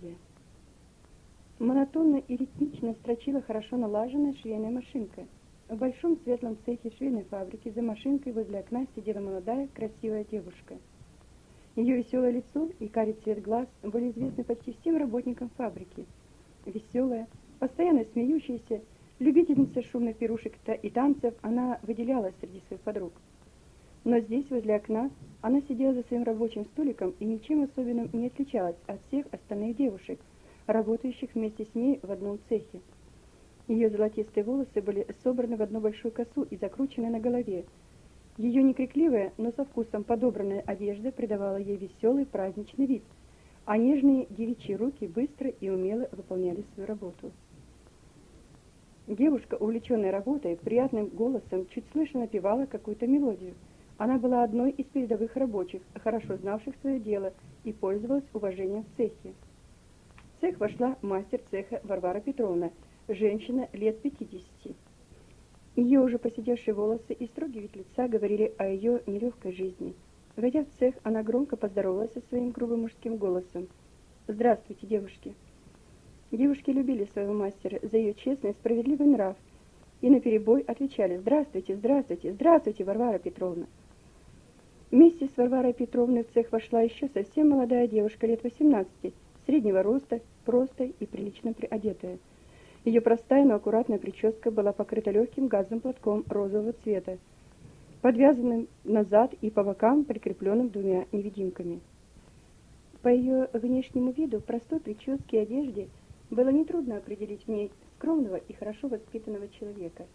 Надя. Монотонно и ритмично строчила хорошо налаженная швейная машинка. В большом светлом цехе швейной фабрики за машинкой возле окна сидела молодая, красивая девушка. Ее веселое лицо и карий цвет глаз были известны почти всем работникам фабрики. Веселая, постоянно смеющаяся, любительница шумных пирушек и танцев, она выделялась среди своих подруг. Но здесь, возле окна, она сидела за своим рабочим столиком и ничем особенным не отличалась от всех остальных девушек, работающих вместе с ней в одном цехе. Ее золотистые волосы были собраны в одну большую косу и закручены на голове. Ее некрикливая, но со вкусом подобранная одежда придавала ей веселый праздничный вид, а нежные девичьи руки быстро и умело выполняли свою работу. Девушка, увлеченная работой, приятным голосом чуть слышно напевала какую-то мелодию. Она была одной из передовых рабочих, хорошо знавших свое дело, и пользовалась уважением в цехе. В цех вошла мастер цеха Варвара Петровна, женщина лет 50. Ее уже поседевшие волосы и строгий вид лица говорили о ее нелегкой жизни. Войдя в цех, она громко поздоровалась со своим грубым мужским голосом. «Здравствуйте, девушки!» Девушки любили своего мастера за ее честный и справедливый нрав, и наперебой отвечали: «Здравствуйте, здравствуйте, здравствуйте, Варвара Петровна!» Вместе с Варварой Петровной в цех вошла еще совсем молодая девушка лет 18, среднего роста, простая и прилично приодетая. Ее простая, но аккуратная прическа была покрыта легким газовым платком розового цвета, подвязанным назад и по бокам, прикрепленным двумя невидимками. По ее внешнему виду, простой прическе и одежде было нетрудно определить в ней скромного и хорошо воспитанного человека.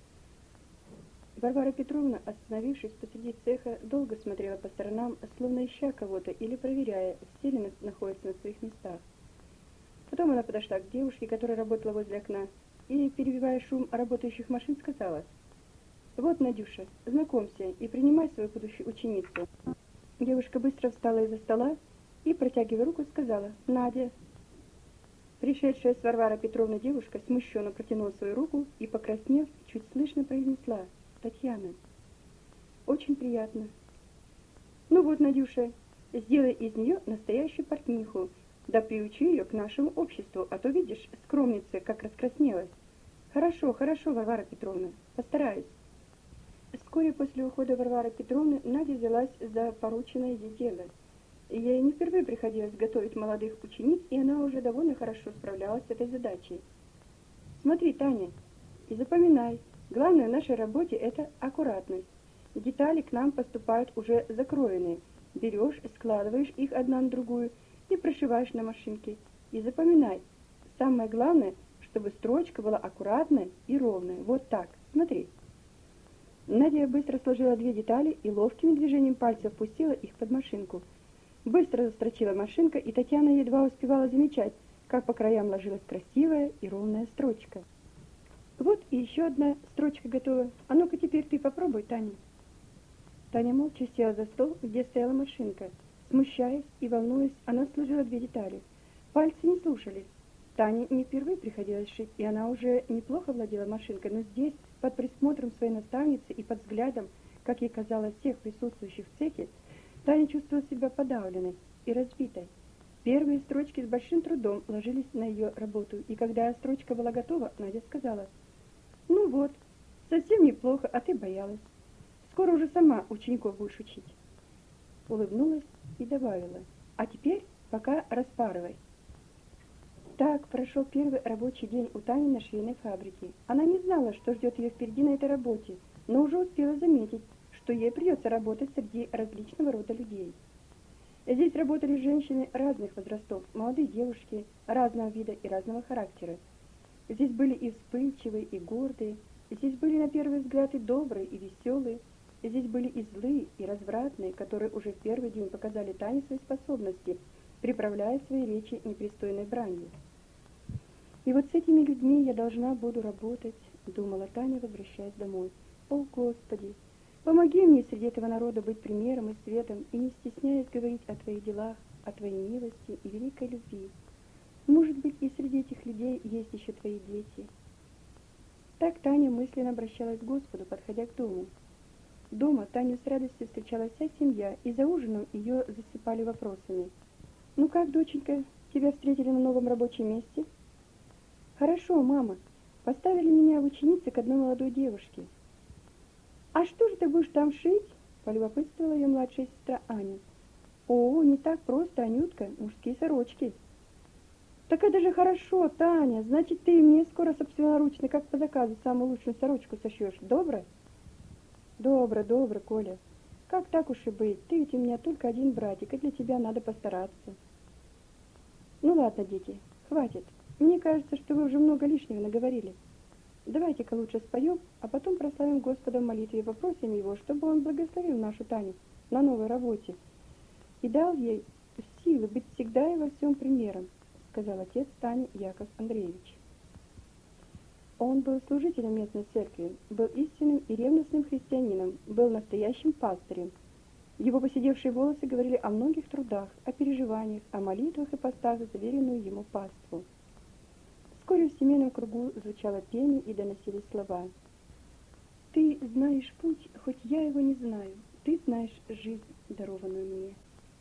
Варвара Петровна, остановившись посреди цеха, долго смотрела по сторонам, словно ища кого-то или проверяя, все ли находятся на своих местах. Потом она подошла к девушке, которая работала возле окна, и, перебивая шум работающих машин, сказала: «Вот, Надюша, знакомься и принимай свою будущую ученицу». Девушка быстро встала из-за стола и, протягивая руку, сказала: «Надя». Пришедшая с Варварой Петровной девушка смущенно протянула свою руку и, покраснев, чуть слышно произнесла: «Татьяна». «Очень приятно». «Ну вот, Надюша, сделай из нее настоящую портниху, да приучи ее к нашему обществу, а то, видишь, скромница, как раскраснелась». «Хорошо, хорошо, Варвара Петровна, постараюсь». Вскоре после ухода Варвары Петровны Надя взялась за порученное ей дело. Ей не впервые приходилось готовить молодых учениц, и она уже довольно хорошо справлялась с этой задачей. «Смотри, Таня, и запоминай, главное в нашей работе – это аккуратность. Детали к нам поступают уже закроенные. Берешь, складываешь их одна на другую и прошиваешь на машинке. И запоминай, самое главное, чтобы строчка была аккуратная и ровная. Вот так, смотри». Надя быстро сложила две детали и ловким движением пальцев пустила их под машинку. Быстро застрочила машинка, и Татьяна едва успевала замечать, как по краям ложилась красивая и ровная строчка. «Вот и еще одна строчка готова. А ну-ка теперь ты попробуй, Таня». Таня молча села за стол, где стояла машинка. Смущаясь и волнуясь, она сложила две детали. Пальцы не слушались. Тане не впервые приходилось шить, и она уже неплохо владела машинкой, но здесь, под присмотром своей наставницы и под взглядом, как ей казалось, всех присутствующих в цехе, Таня чувствовала себя подавленной и разбитой. Первые строчки с большим трудом ложились на ее работу, и когда строчка была готова, Надя сказала: «Ну вот, совсем неплохо, а ты боялась. Скоро уже сама учеников будешь учить». Улыбнулась и добавила: «А теперь пока распарывай». Так прошел первый рабочий день у Тани на швейной фабрике. Она не знала, что ждет ее впереди на этой работе, но уже успела заметить, что ей придется работать среди различного рода людей. Здесь работали женщины разных возрастов, молодые девушки разного вида и разного характера. Здесь были и вспыльчивые, и гордые, здесь были на первый взгляд и добрые, и веселые, здесь были и злые, и развратные, которые уже в первый день показали Тане свои способности, приправляя свои речи непристойной бранью. «И вот с этими людьми я должна буду работать», — думала Таня, возвращаясь домой. «О, Господи! Помоги мне среди этого народа быть примером и светом, и не стесняясь говорить о твоих делах, о твоей милости и великой любви. Может быть, и среди этих людей есть еще твои дети». Так Таня мысленно обращалась к Господу, подходя к дому. Дома Таню с радостью встречала вся семья, и за ужином ее засыпали вопросами. «Ну как, доченька, Тебя встретили на новом рабочем месте? Хорошо, мама. Поставили меня в ученицы к одной молодой девушке. А что же ты будешь там шить? Полюбопытствовала ее младшая сестра Аня. О, не так просто, Анютка, мужские сорочки. Так это же хорошо, Таня, значит, ты мне скоро собственноручно, как по заказу, самую лучшую сорочку сошьешь, добро? Добро, добро, Коля. Как так уж и быть, ты ведь у меня только один братик, и для тебя надо постараться. Ну ладно, дети, хватит. Мне кажется, что вы уже много лишнего наговорили. Давайте-ка лучше споем, а потом прославим Господа в молитве и попросим Его, чтобы Он благословил нашу Таню на новой работе и дал ей силы быть всегда и во всем примером, сказал отец Тани Яков Андреевич. Он был служителем местной церкви, был истинным и ревностным христианином, был настоящим пастырем. Его поседевшие волосы говорили о многих трудах, о переживаниях, о молитвах и постах за веренную ему паству. Вскоре в семейном кругу звучало пение и доносились слова. «Ты знаешь путь, хоть я его не знаю, ты знаешь жизнь, дарованную мне».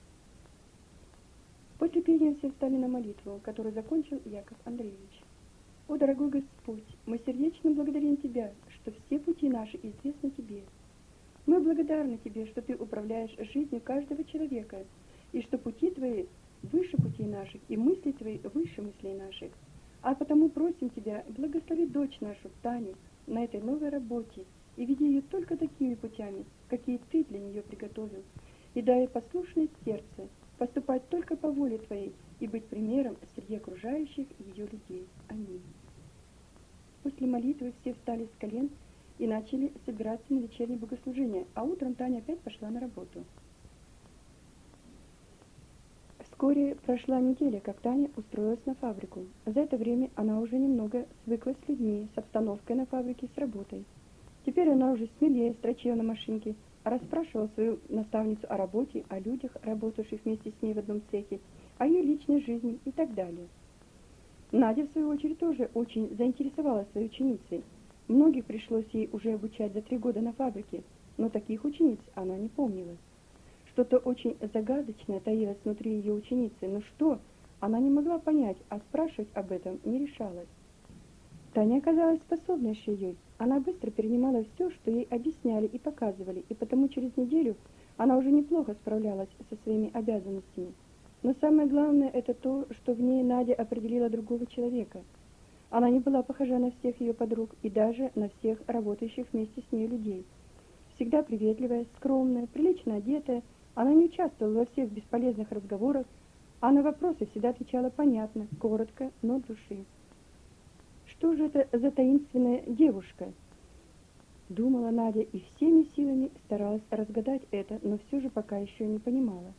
После пения все встали на молитву, которую закончил Яков Андреевич. «О, дорогой Господь, мы сердечно благодарим Тебя, что все пути наши известны Тебе. Мы благодарны Тебе, что Ты управляешь жизнью каждого человека, и что пути Твои выше путей наших, и мысли Твои выше мыслей наших. А потому просим Тебя, благослови дочь нашу, Таню, на этой новой работе, и веди ее только такими путями, какие Ты для нее приготовил, и дай ей послушное сердце, поступать только по воле Твоей и быть примером среди окружающих ее людей. Аминь». После молитвы все встали с колен и начали собираться на вечернее богослужение, а утром Таня опять пошла на работу. Вскоре прошла неделя, как Таня устроилась на фабрику. За это время она уже немного свыклась с людьми, с обстановкой на фабрике, с работой. Теперь она уже смелее строчила на машинке, расспрашивала свою наставницу о работе, о людях, работавших вместе с ней в одном цехе, о ее личной жизни и так далее. Надя, в свою очередь, тоже очень заинтересовалась своей ученицей. Многих пришлось ей уже обучать за 3 года на фабрике, но таких учениц она не помнила. Что-то очень загадочное таилось внутри ее ученицы, но что, она не могла понять, а спрашивать об этом не решалась. Таня оказалась способной швеей. Она быстро перенимала все, что ей объясняли и показывали, и потому через неделю она уже неплохо справлялась со своими обязанностями. Но самое главное это то, что в ней Надя определила другого человека. Она не была похожа на всех ее подруг и даже на всех работающих вместе с ней людей. Всегда приветливая, скромная, прилично одетая, она не участвовала во всех бесполезных разговорах, а на вопросы всегда отвечала понятно, коротко, но от души. Что же это за таинственная девушка? Думала Надя и всеми силами старалась разгадать это, но все же пока еще не понимала.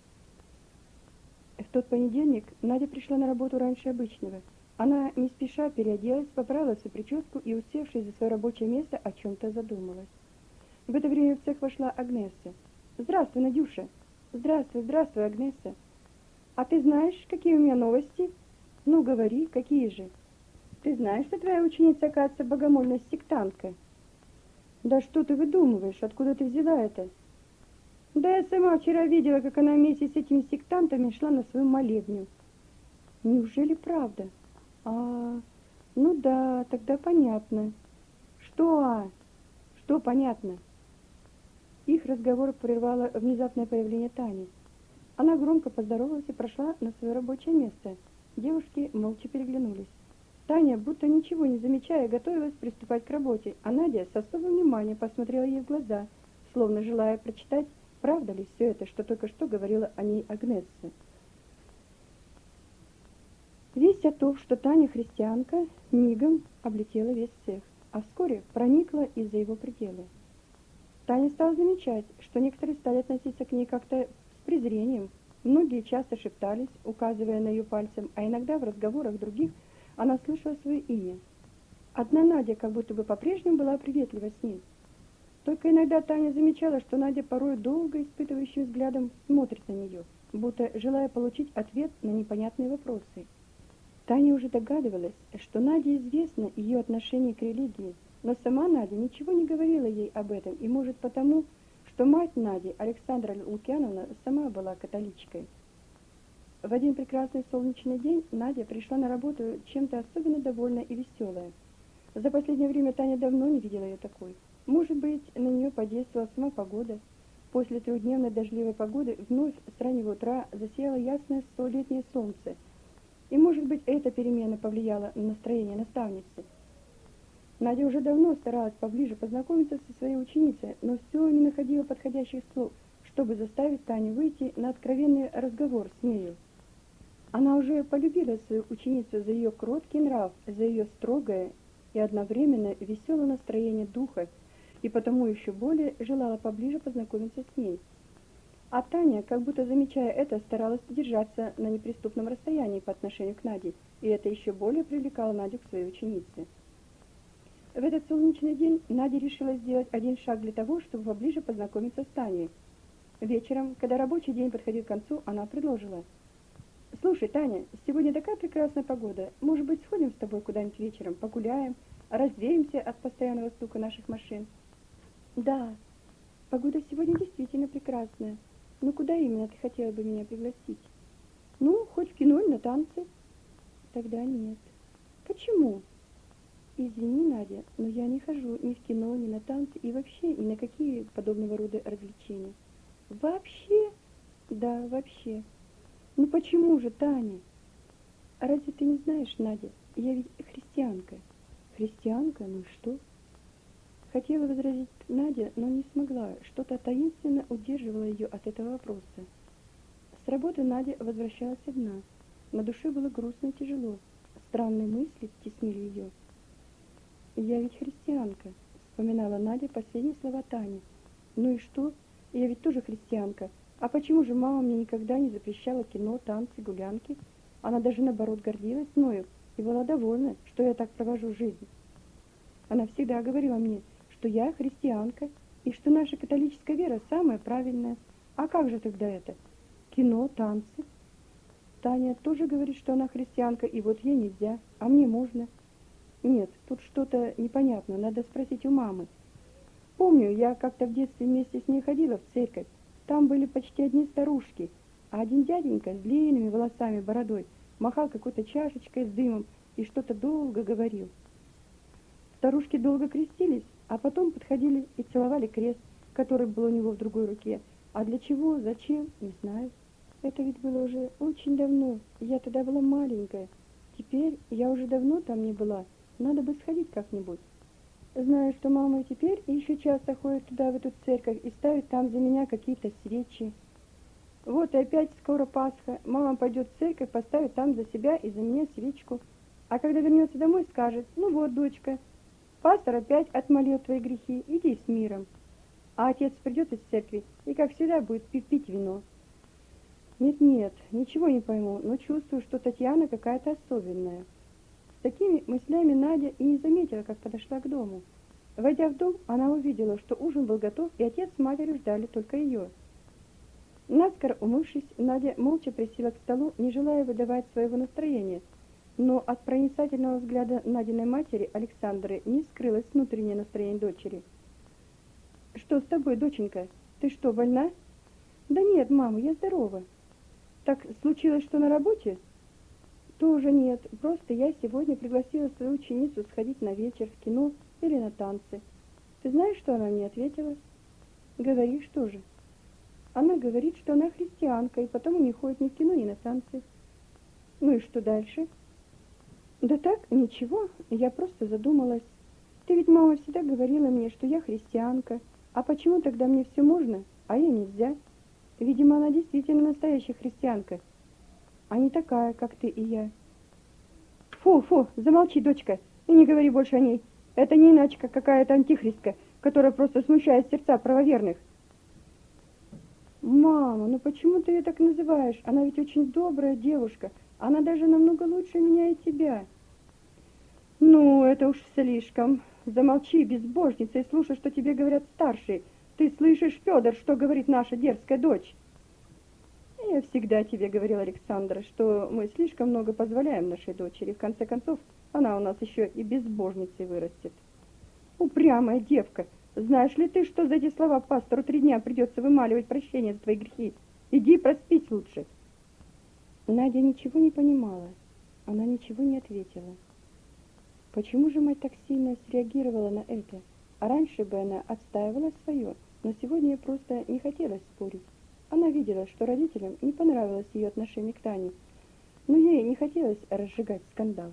В тот понедельник Надя пришла на работу раньше обычного. Она не спеша переоделась, поправила свою прическу и, усевшись за свое рабочее место, о чем-то задумалась. В это время в цех вошла Агнесса. «Здравствуй, Надюша!» «Здравствуй, здравствуй, Агнесса!» «А ты знаешь, какие у меня новости?» «Ну, говори, какие же?» «Ты знаешь, что твоя ученица, оказывается, богомольная сектантка?» «Да что ты выдумываешь? Откуда ты взяла это?» «Да я сама вчера видела, как она вместе с этими сектантами шла на свою молебню». «Неужели правда?» Ну да, тогда понятно». «Что? Что понятно?» Их разговор прервало внезапное появление Тани. Она громко поздоровалась и прошла на свое рабочее место. Девушки молча переглянулись. Таня, будто ничего не замечая, готовилась приступать к работе, а Надя с особым вниманием посмотрела ей в глаза, словно желая прочитать, правда ли все это, что только что говорила о ней Агнесса. Весть о том, что Таня христианка, мигом облетела весь цех, а вскоре проникла и за его пределы. Таня стала замечать, что некоторые стали относиться к ней как-то с презрением. Многие часто шептались, указывая на ее пальцем, а иногда в разговорах других она слышала свое имя. Одна Надя как будто бы по-прежнему была приветлива с ней. Только иногда Таня замечала, что Надя порой долго испытывающим взглядом смотрит на нее, будто желая получить ответ на непонятные вопросы. Таня уже догадывалась, что Наде известно ее отношение к религии, но сама Надя ничего не говорила ей об этом, и, может, потому, что мать Нади, Александра Лукьяновна, сама была католичкой. В один прекрасный солнечный день Надя пришла на работу чем-то особенно довольная и веселая. За последнее время Таня давно не видела ее такой. Может быть, на нее подействовала сама погода. После трехдневной дождливой погоды вновь с раннего утра засияло ясное столетнее солнце. И, может быть, эта перемена повлияла на настроение наставницы. Надя уже давно старалась поближе познакомиться со своей ученицей, но все не находила подходящих слов, чтобы заставить Таню выйти на откровенный разговор с нею. Она уже полюбила свою ученицу за ее кроткий нрав, за ее строгое и одновременно веселое настроение духа, и потому еще более желала поближе познакомиться с ней. А Таня, как будто замечая это, старалась держаться на неприступном расстоянии по отношению к Наде, и это еще более привлекало Надю к своей ученице. В этот солнечный день Надя решила сделать один шаг для того, чтобы поближе познакомиться с Таней. Вечером, когда рабочий день подходил к концу, она предложила: «Слушай, Таня, сегодня такая прекрасная погода. Может быть, сходим с тобой куда-нибудь вечером, погуляем, развеемся от постоянного стука наших машин?» «Да, погода сегодня действительно прекрасная. Но куда именно ты хотела бы меня пригласить?» «Ну, хоть в кино или на танцы». «Тогда нет». «Почему?» «Извини, Надя, но я не хожу ни в кино, ни на танцы и вообще ни на какие подобного рода развлечения». «Вообще?» «Да, вообще». «Ну почему же, Таня?» «Разве ты не знаешь, Надя, я ведь христианка». «Христианка? Ну и что?» Хотела возразить Надя, но не смогла. Что-то таинственно удерживало ее от этого вопроса. С работы Надя возвращалась одна. На душе было грустно и тяжело. Странные мысли теснили ее. «Я ведь христианка», — вспоминала Надя последние слова Тани. «Ну и что? Я ведь тоже христианка. А почему же мама мне никогда не запрещала кино, танцы, гулянки? Она даже наоборот гордилась мною и была довольна, что я так провожу жизнь. Она всегда говорила мне, что я христианка и что наша католическая вера самая правильная. А как же тогда это? Кино, танцы?» Таня тоже говорит, что она христианка, и вот ей нельзя, а мне можно. Нет, тут что-то непонятно, надо спросить у мамы. Помню, я как-то в детстве вместе с ней ходила в церковь. Там были почти одни старушки, а один дяденька с длинными волосами, бородой, махал какой-то чашечкой с дымом и что-то долго говорил. Старушки долго крестились, а потом подходили и целовали крест, который был у него в другой руке. А для чего, зачем, не знаю. Это ведь было уже очень давно, я тогда была маленькая. Теперь я уже давно там не была, надо бы сходить как-нибудь. Знаю, что мама и теперь еще часто ходит туда, в эту церковь, и ставит там за меня какие-то свечи. Вот и опять скоро Пасха, мама пойдет в церковь, поставит там за себя и за меня свечку. А когда вернется домой, скажет: «Ну вот, дочка, пастор опять отмолил твои грехи, иди с миром». А отец придет из церкви и, как всегда, будет пить вино. Нет, ничего не пойму, но чувствую, что Татьяна какая-то особенная. С такими мыслями Надя и не заметила, как подошла к дому. Войдя в дом, она увидела, что ужин был готов, и отец с матерью ждали только ее. Наскоро умывшись, Надя молча присела к столу, не желая выдавать своего настроения, но от проницательного взгляда Надиной матери, Александры, не скрылось внутреннее настроение дочери. «Что с тобой, доченька? Ты что, больна?» «Да нет, мама, я здорова». «Так случилось, что на работе?» «Тоже нет, просто я сегодня пригласила свою ученицу сходить на вечер в кино или на танцы. Ты знаешь, что она мне ответила?» «Говори, что же?» «Она говорит, что она христианка, и потому не ходит ни в кино, ни на танцы». «Ну и что дальше?» «Да так, ничего, я просто задумалась. Ты ведь, мама, всегда говорила мне, что я христианка, а почему тогда мне все можно, а ей нельзя? Видимо, она действительно настоящая христианка, а не такая, как ты и я». «Фу, замолчи, дочка, и не говори больше о ней. Это не иначе, как какая-то антихристка, которая просто смущает сердца правоверных». «Мама, ну почему ты ее так называешь? Она ведь очень добрая девушка, она даже намного лучше меня и тебя». «Ну, это уж слишком. Замолчи, безбожница, и слушай, что тебе говорят старшие. Ты слышишь, Федор, что говорит наша дерзкая дочь?» «Я всегда тебе говорил, Александра, что мы слишком много позволяем нашей дочери. В конце концов, она у нас еще и безбожницей вырастет». «Упрямая девка! Знаешь ли ты, что за эти слова пастору 3 дня придется вымаливать прощение за твои грехи? Иди проспись лучше». Надя ничего не понимала. Она ничего не ответила. Почему же мать так сильно среагировала на это? А раньше бы она отстаивала свое, но сегодня ей просто не хотелось спорить. Она видела, что родителям не понравилось ее отношение к Тане, но ей не хотелось разжигать скандал.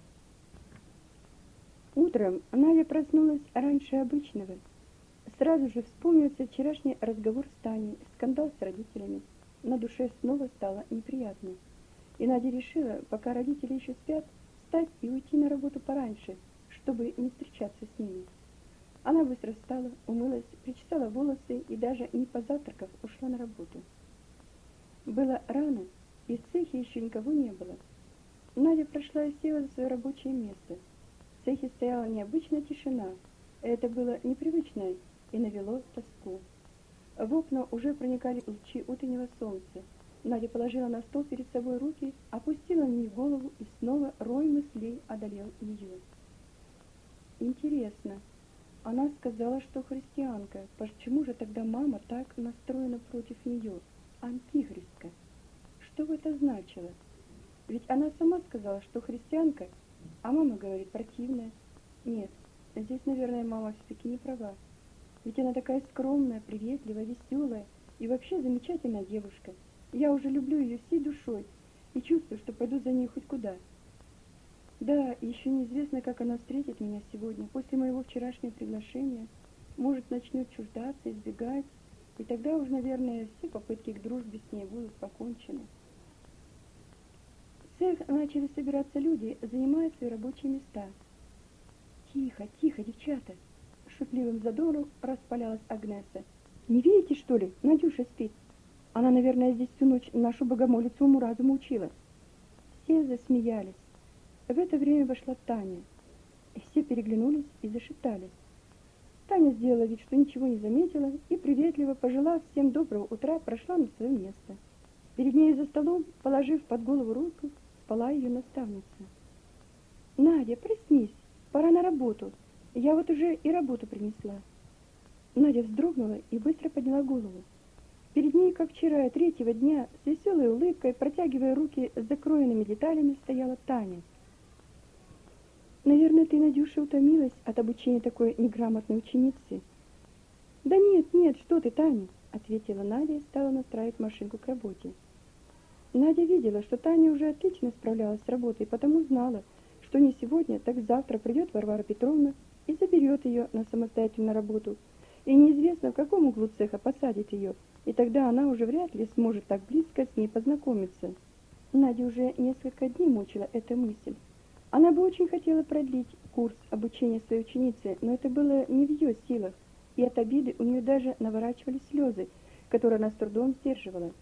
Утром Надя проснулась раньше обычного. Сразу же вспомнился вчерашний разговор с Таней, скандал с родителями. На душе снова стало неприятно. И Надя решила, пока родители еще спят, встать и уйти на работу пораньше, чтобы не встречаться с ними. Она быстро встала, умылась, причесала волосы и даже не позавтракав ушла на работу. Было рано, и в цехе еще никого не было. Надя прошла и села за свое рабочее место. В цехе стояла необычная тишина. Это было непривычно и навело тоску. В окна уже проникали лучи утреннего солнца. Надя положила на стол перед собой руки, опустила на них голову, и снова рой мыслей одолел ее. Интересно, она сказала, что христианка. Почему же тогда мама так настроена против нее? Антихристка. Что бы это значило? Ведь она сама сказала, что христианка, а мама говорит противная. Нет, здесь, наверное, мама все-таки не права. Ведь она такая скромная, приветливая, веселая и вообще замечательная девушка. Я уже люблю ее всей душой и чувствую, что пойду за ней хоть куда. Да, еще неизвестно, как она встретит меня сегодня, после моего вчерашнего приглашения. Может, начнет чуждаться, избегать, и тогда уж, наверное, все попытки к дружбе с ней будут покончены. В цех начали собираться люди, занимая свои рабочие места. «Тихо, тихо, девчата!» — шутливым задором распалялась Агнеса. «Не видите, что ли? Надюша спит. Она, наверное, здесь всю ночь нашу богомолицу уму-разуму учила». Все засмеялись. В это время вошла Таня. Все переглянулись и зашептались. Таня сделала вид, что ничего не заметила, и, приветливо пожелав всем доброго утра, прошла на свое место. Перед ней за столом, положив под голову руку, спала ее наставница. «Надя, проснись, пора на работу. Я вот уже и работу принесла». Надя вздрогнула и быстро подняла голову. Перед ней, как вчера, третьего дня, с веселой улыбкой, протягивая руки с закроенными деталями, стояла Таня. «Наверное, ты, Надюша, утомилась от обучения такой неграмотной ученицы». «Да нет, нет, что ты, Таня», — ответила Надя и стала настраивать машинку к работе. Надя видела, что Таня уже отлично справлялась с работой, потому знала, что не сегодня, так завтра придет Варвара Петровна и заберет ее на самостоятельную работу, и неизвестно, в каком углу цеха посадит ее, и тогда она уже вряд ли сможет так близко с ней познакомиться. Надя уже несколько дней мучила эта мысль. Она бы очень хотела продлить курс обучения своей ученицы, но это было не в ее силах, и от обиды у нее даже наворачивались слезы, которые она с трудом сдерживала.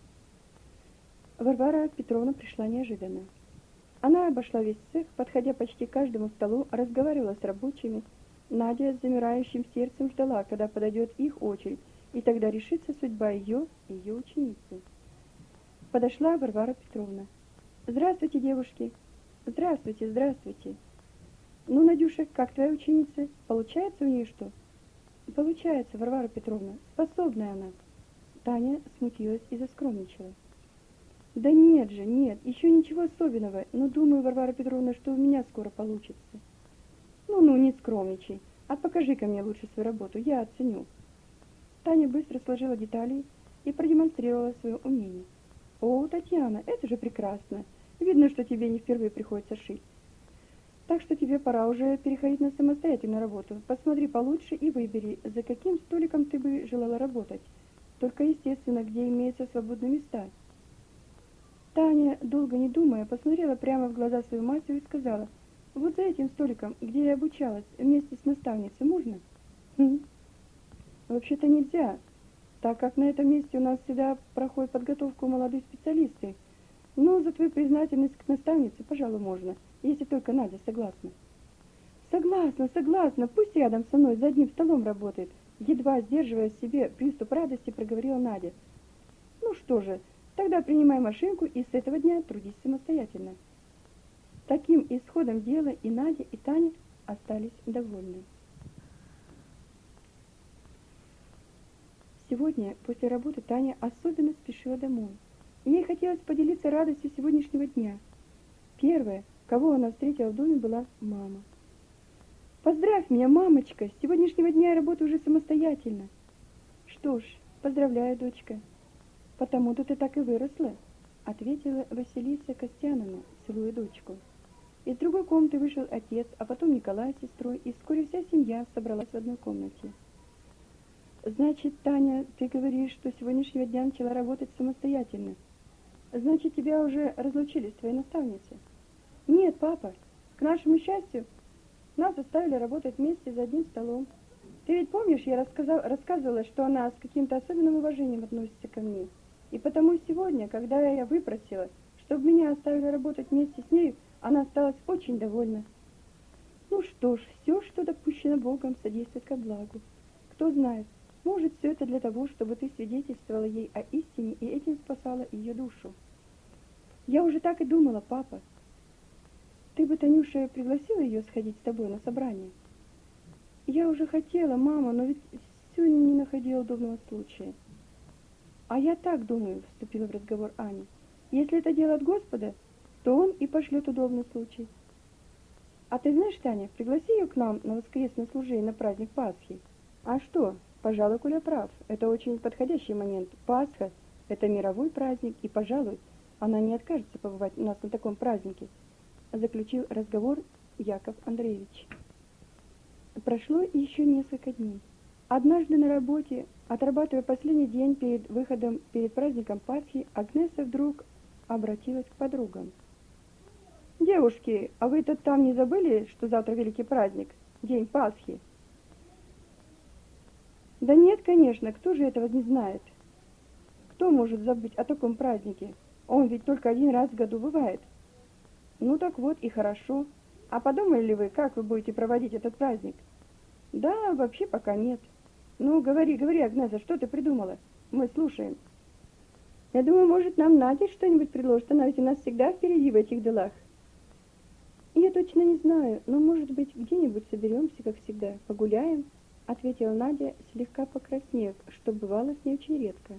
Варвара Петровна пришла неожиданно. Она обошла весь цех, подходя почти к каждому столу, разговаривала с рабочими. Надя с замирающим сердцем ждала, когда подойдет их очередь, и тогда решится судьба ее и ее ученицы. Подошла Варвара Петровна. «Здравствуйте, девушки!» «Здравствуйте, здравствуйте!» «Ну, Надюша, как твоя ученица? Получается у нее что?» «Получается, Варвара Петровна, способная она». Таня смутилась и заскромничала. «Да нет же, нет, еще ничего особенного, но думаю, Варвара Петровна, что у меня скоро получится». «Ну-ну, не скромничай, а покажи-ка мне лучше свою работу, я оценю». Таня быстро сложила детали и продемонстрировала свое умение. «О, Татьяна, это же прекрасно! Видно, что тебе не впервые приходится шить. Так что тебе пора уже переходить на самостоятельную работу. Посмотри получше и выбери, за каким столиком ты бы желала работать. Только, естественно, где имеются свободные места». Таня, долго не думая, посмотрела прямо в глаза свою мастеру и сказала: «Вот за этим столиком, где я обучалась, вместе с наставницей, можно?» «Вообще-то нельзя, так как на этом месте у нас всегда проходит подготовку молодых специалистов. Но за твою признательность к наставнице, пожалуй, можно, если только Надя согласна». «Согласна, согласна, пусть рядом со мной за одним столом работает», едва сдерживая в себе приступ радости, проговорила Надя. «Ну что же, тогда принимай машинку и с этого дня трудись самостоятельно». Таким исходом дела и Надя, и Таня остались довольны. Сегодня после работы Таня особенно спешила домой. Ей хотелось поделиться радостью сегодняшнего дня. Первая, кого она встретила в доме, была мама. «Поздравь меня, мамочка! С сегодняшнего дня я работаю уже самостоятельно». «Что ж, поздравляю, дочка. Потому-то ты так и выросла», — ответила Василиса Костяновна, целуя дочку. Из другой комнаты вышел отец, а потом Николай с сестрой, и вскоре вся семья собралась в одной комнате. «Значит, Таня, ты говоришь, что с сегодняшнего дня начала работать самостоятельно? Значит, тебя уже разлучили с твоей наставницей?» «Нет, папа, к нашему счастью, нас заставили работать вместе за одним столом. Ты ведь помнишь, я рассказывала, что она с каким-то особенным уважением относится ко мне. И потому сегодня, когда я выпросила, чтобы меня оставили работать вместе с нею, она осталась очень довольна». «Ну что ж, все, что допущено Богом, содействует ко благу. Кто знает, может, все это для того, чтобы ты свидетельствовала ей о истине и этим спасала ее душу». «Я уже так и думала, папа. Ты бы, Танюша, пригласила ее сходить с тобой на собрание?» «Я уже хотела, мама, но ведь все не находила удобного случая». «А я так думаю», — вступила в разговор Аня. «Если это дело от Господа, то Он и пошлет удобный случай». «А ты знаешь, Таня, пригласи ее к нам на воскресное служение на праздник Пасхи». «А что? Пожалуй, Коля прав. Это очень подходящий момент. Пасха — это мировой праздник, и, пожалуй, она не откажется побывать у нас на таком празднике», — заключил разговор Яков Андреевич. Прошло еще несколько дней. Однажды на работе, отрабатывая последний день перед праздником Пасхи, Агнеса вдруг обратилась к подругам. «Девушки, а вы тут там не забыли, что завтра великий праздник, день Пасхи?» «Да нет, конечно, кто же этого не знает? Кто может забыть о таком празднике? Он ведь только один раз в году бывает». «Ну так вот и хорошо. А подумали ли вы, как вы будете проводить этот праздник?» «Да, вообще пока нет». «Ну, говори, Агнеса, что ты придумала? Мы слушаем». «Я думаю, может, нам Надя что-нибудь предложит, она ведь у нас всегда впереди в этих делах». «Я точно не знаю, но, может быть, где-нибудь соберемся, как всегда, погуляем», — ответила Надя, слегка покраснев, что бывало с ней очень редко.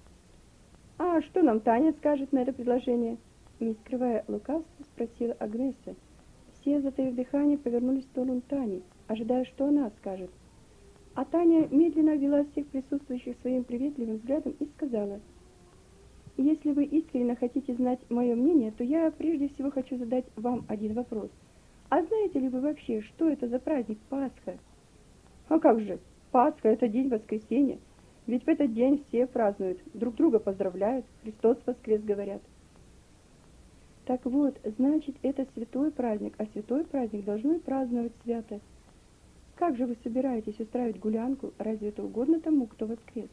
«А что нам Таня скажет на это предложение?» Не скрывая лукавства, спросила Агнеса. Все, затаив дыхание, повернулись в сторону Тани, ожидая, что она скажет. А Таня медленно ввела всех присутствующих своим приветливым взглядом и сказала: «Если вы искренне хотите знать мое мнение, то я прежде всего хочу задать вам один вопрос. А знаете ли вы вообще, что это за праздник Пасха?» «А как же? Пасха — это день воскресения. Ведь в этот день все празднуют, друг друга поздравляют, Христос воскрес, говорят». «Так вот, значит, это святой праздник, а святой праздник должны праздновать свято. Как же вы собираетесь устраивать гулянку? Разве это угодно тому, кто воскрес?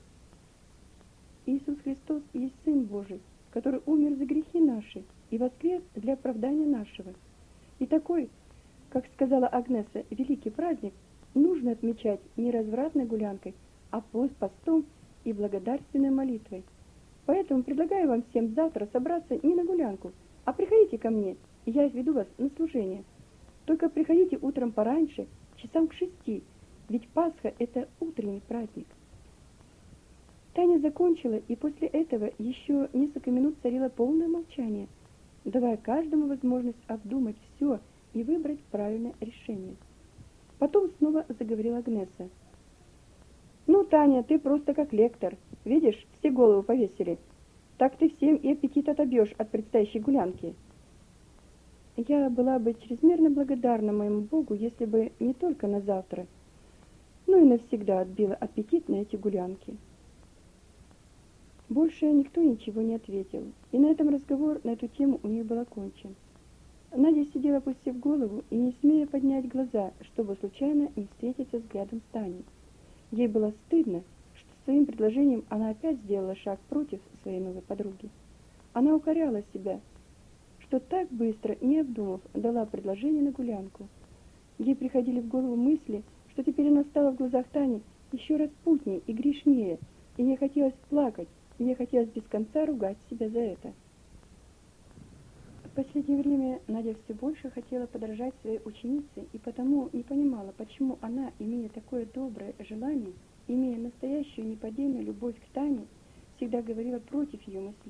Иисус Христос есть Сын Божий, который умер за грехи наши и воскрес для оправдания нашего. И такой, как сказала Агнеса, великий праздник нужно отмечать не развратной гулянкой, а постом и благодарственной молитвой. Поэтому предлагаю вам всем завтра собраться не на гулянку, а приходите ко мне, и я введу вас на служение. Только приходите утром пораньше, часам к 6, ведь Пасха — это утренний праздник». Таня закончила, и после этого еще несколько минут царило полное молчание, давая каждому возможность обдумать все и выбрать правильное решение. Потом снова заговорила Агнеса. «Ну, Таня, ты просто как лектор. Видишь, все голову повесили. Так ты всем и аппетит отобьешь от предстоящей гулянки». «Я была бы чрезмерно благодарна моему Богу, если бы не только на завтра, но и навсегда отбила аппетит на эти гулянки». Больше никто ничего не ответил, и на этом разговор на эту тему у них был окончен. Надя сидела, опустив голову и не смея поднять глаза, чтобы случайно не встретиться взглядом с Таней. Ей было стыдно, что своим предложением она опять сделала шаг против своей новой подруги. Она укоряла себя, что так быстро, не обдумав, дала предложение на гулянку. Ей приходили в голову мысли, что теперь она стала в глазах Тани еще распутнее и грешнее, и ей хотелось плакать, и ей хотелось без конца ругать себя за это. В последнее время Надя все больше хотела подражать своей ученице и потому не понимала, почему она, имея такое доброе желание, имея настоящую неподдельную любовь к Тане, всегда говорила против ее мыслей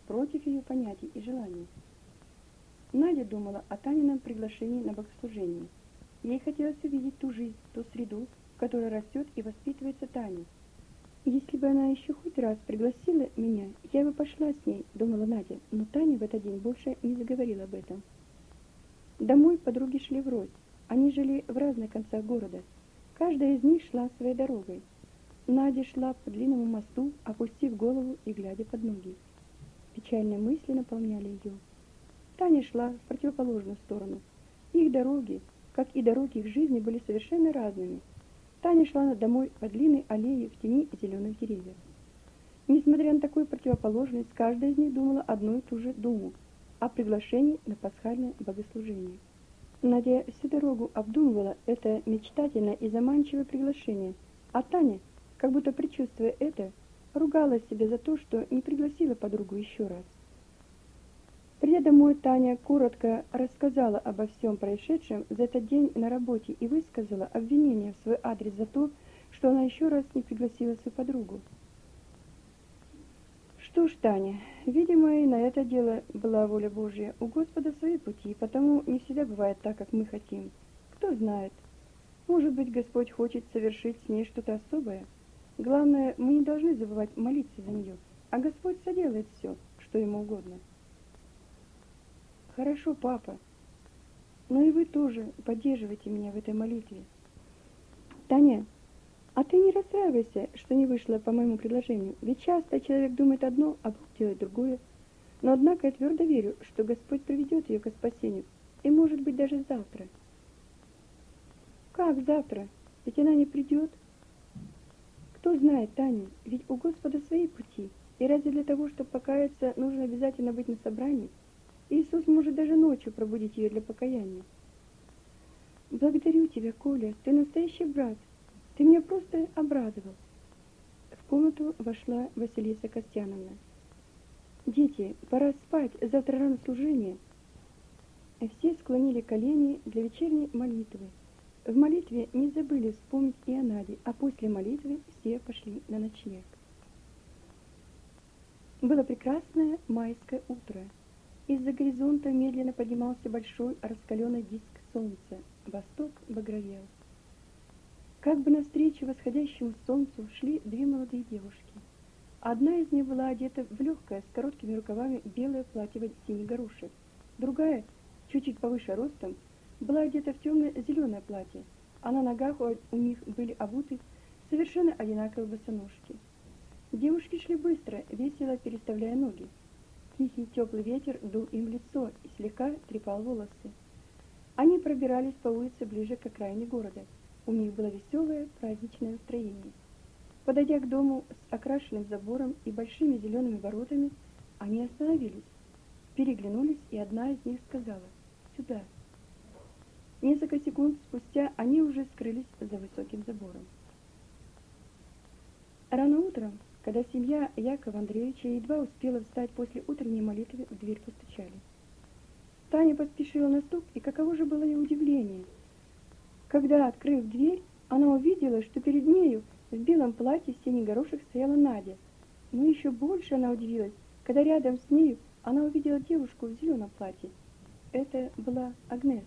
против ее понятий и желаний. Надя думала о Танином приглашении на богослужение. Ей хотелось увидеть ту жизнь, ту среду, в которой растет и воспитывается Таня. «Если бы она еще хоть раз пригласила меня, я бы пошла с ней», — думала Надя, но Таня в этот день больше не заговорила об этом. Домой подруги шли врозь. Они жили в разных концах города. Каждая из них шла своей дорогой. Надя шла по длинному мосту, опустив голову и глядя под ноги. Печальные мысли наполняли ее. Таня шла в противоположную сторону. Их дороги, как и дороги их жизни, были совершенно разными. Таня шла домой по длинной аллее в тени зеленых деревьев. Несмотря на такую противоположность, каждая из них думала одну и ту же думу о приглашении на пасхальное богослужение. Надя всю дорогу обдумывала это мечтательное и заманчивое приглашение, а Таня, как будто предчувствуя это, ругала себя за то, что не пригласила подругу еще раз. Придя домой, Таня коротко рассказала обо всем происшедшем за этот день на работе и высказала обвинение в свой адрес за то, что она еще раз не пригласила свою подругу. «Что ж, Таня, видимо, и на это дело была воля Божья. У Господа свои пути, потому не всегда бывает так, как мы хотим. Кто знает, может быть, Господь хочет совершить с ней что-то особое. Главное, мы не должны забывать молиться за нее, а Господь соделает все, что ему угодно». «Хорошо, папа, но и вы тоже поддерживайте меня в этой молитве». «Таня, а ты не расстраивайся, что не вышло по моему предложению, ведь часто человек думает одно, а Бог делает другое. Но однако я твердо верю, что Господь приведет ее к спасению, и может быть даже завтра». «Как завтра? Ведь она не придет». «Кто знает, Таня, ведь у Господа свои пути, и разве для того, чтобы покаяться, нужно обязательно быть на собрании? Иисус может даже ночью пробудить ее для покаяния». «Благодарю тебя, Коля, ты настоящий брат. Ты меня просто обрадовал». В комнату вошла Василиса Костяновна. «Дети, пора спать, завтра рано служение». Все склонили колени для вечерней молитвы. В молитве не забыли вспомнить и о Наде, а после молитвы все пошли на ночлег. Было прекрасное майское утро. Из-за горизонта медленно поднимался большой раскаленный диск солнца. Восток багровел. Как бы навстречу восходящему солнцу шли две молодые девушки. Одна из них была одета в легкое, с короткими рукавами, белое платье в синий горошек. Другая, чуть-чуть повыше ростом, была одета в темное зеленое платье, а на ногах у них были обуты совершенно одинаковые босоножки. Девушки шли быстро, весело переставляя ноги. Тихий теплый ветер дул им в лицо и слегка трепал волосы. Они пробирались по улице ближе к окраине города. У них было веселое праздничное настроение. Подойдя к дому с окрашенным забором и большими зелеными воротами, они остановились, переглянулись, и одна из них сказала: «Сюда». Несколько секунд спустя они уже скрылись за высоким забором. Рано утром, когда семья Якова Андреевича едва успела встать после утренней молитвы, в дверь постучали. Таня поспешила на стук, и каково же было ее удивление, когда, открыв дверь, она увидела, что перед нею в белом платье в синий горошек стояла Надя. Но еще больше она удивилась, когда рядом с нею она увидела девушку в зеленом платье. Это была Агнесса.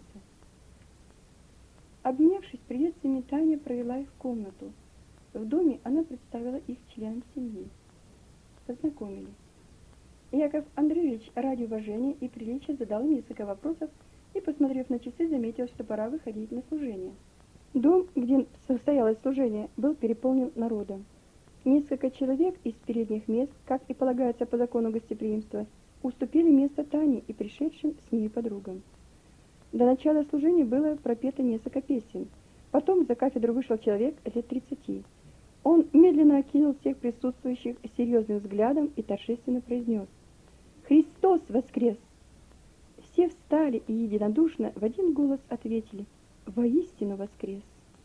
Обменявшись приветствиями, Таня провела их в комнату. В доме она представила их членам семьи. Познакомили. Яков Андреевич ради уважения и приличия задал несколько вопросов и, посмотрев на часы, заметил, что пора выходить на служение. Дом, где состоялось служение, был переполнен народом. Несколько человек из передних мест, как и полагается по закону гостеприимства, уступили место Тане и пришедшим с ней подругам. До начала служения было пропето несколько песен. Потом за кафедру вышел человек лет 30. Он медленно окинул всех присутствующих серьезным взглядом и торжественно произнес: «Христос воскрес!» Все встали и единодушно в один голос ответили: «Воистину воскрес!»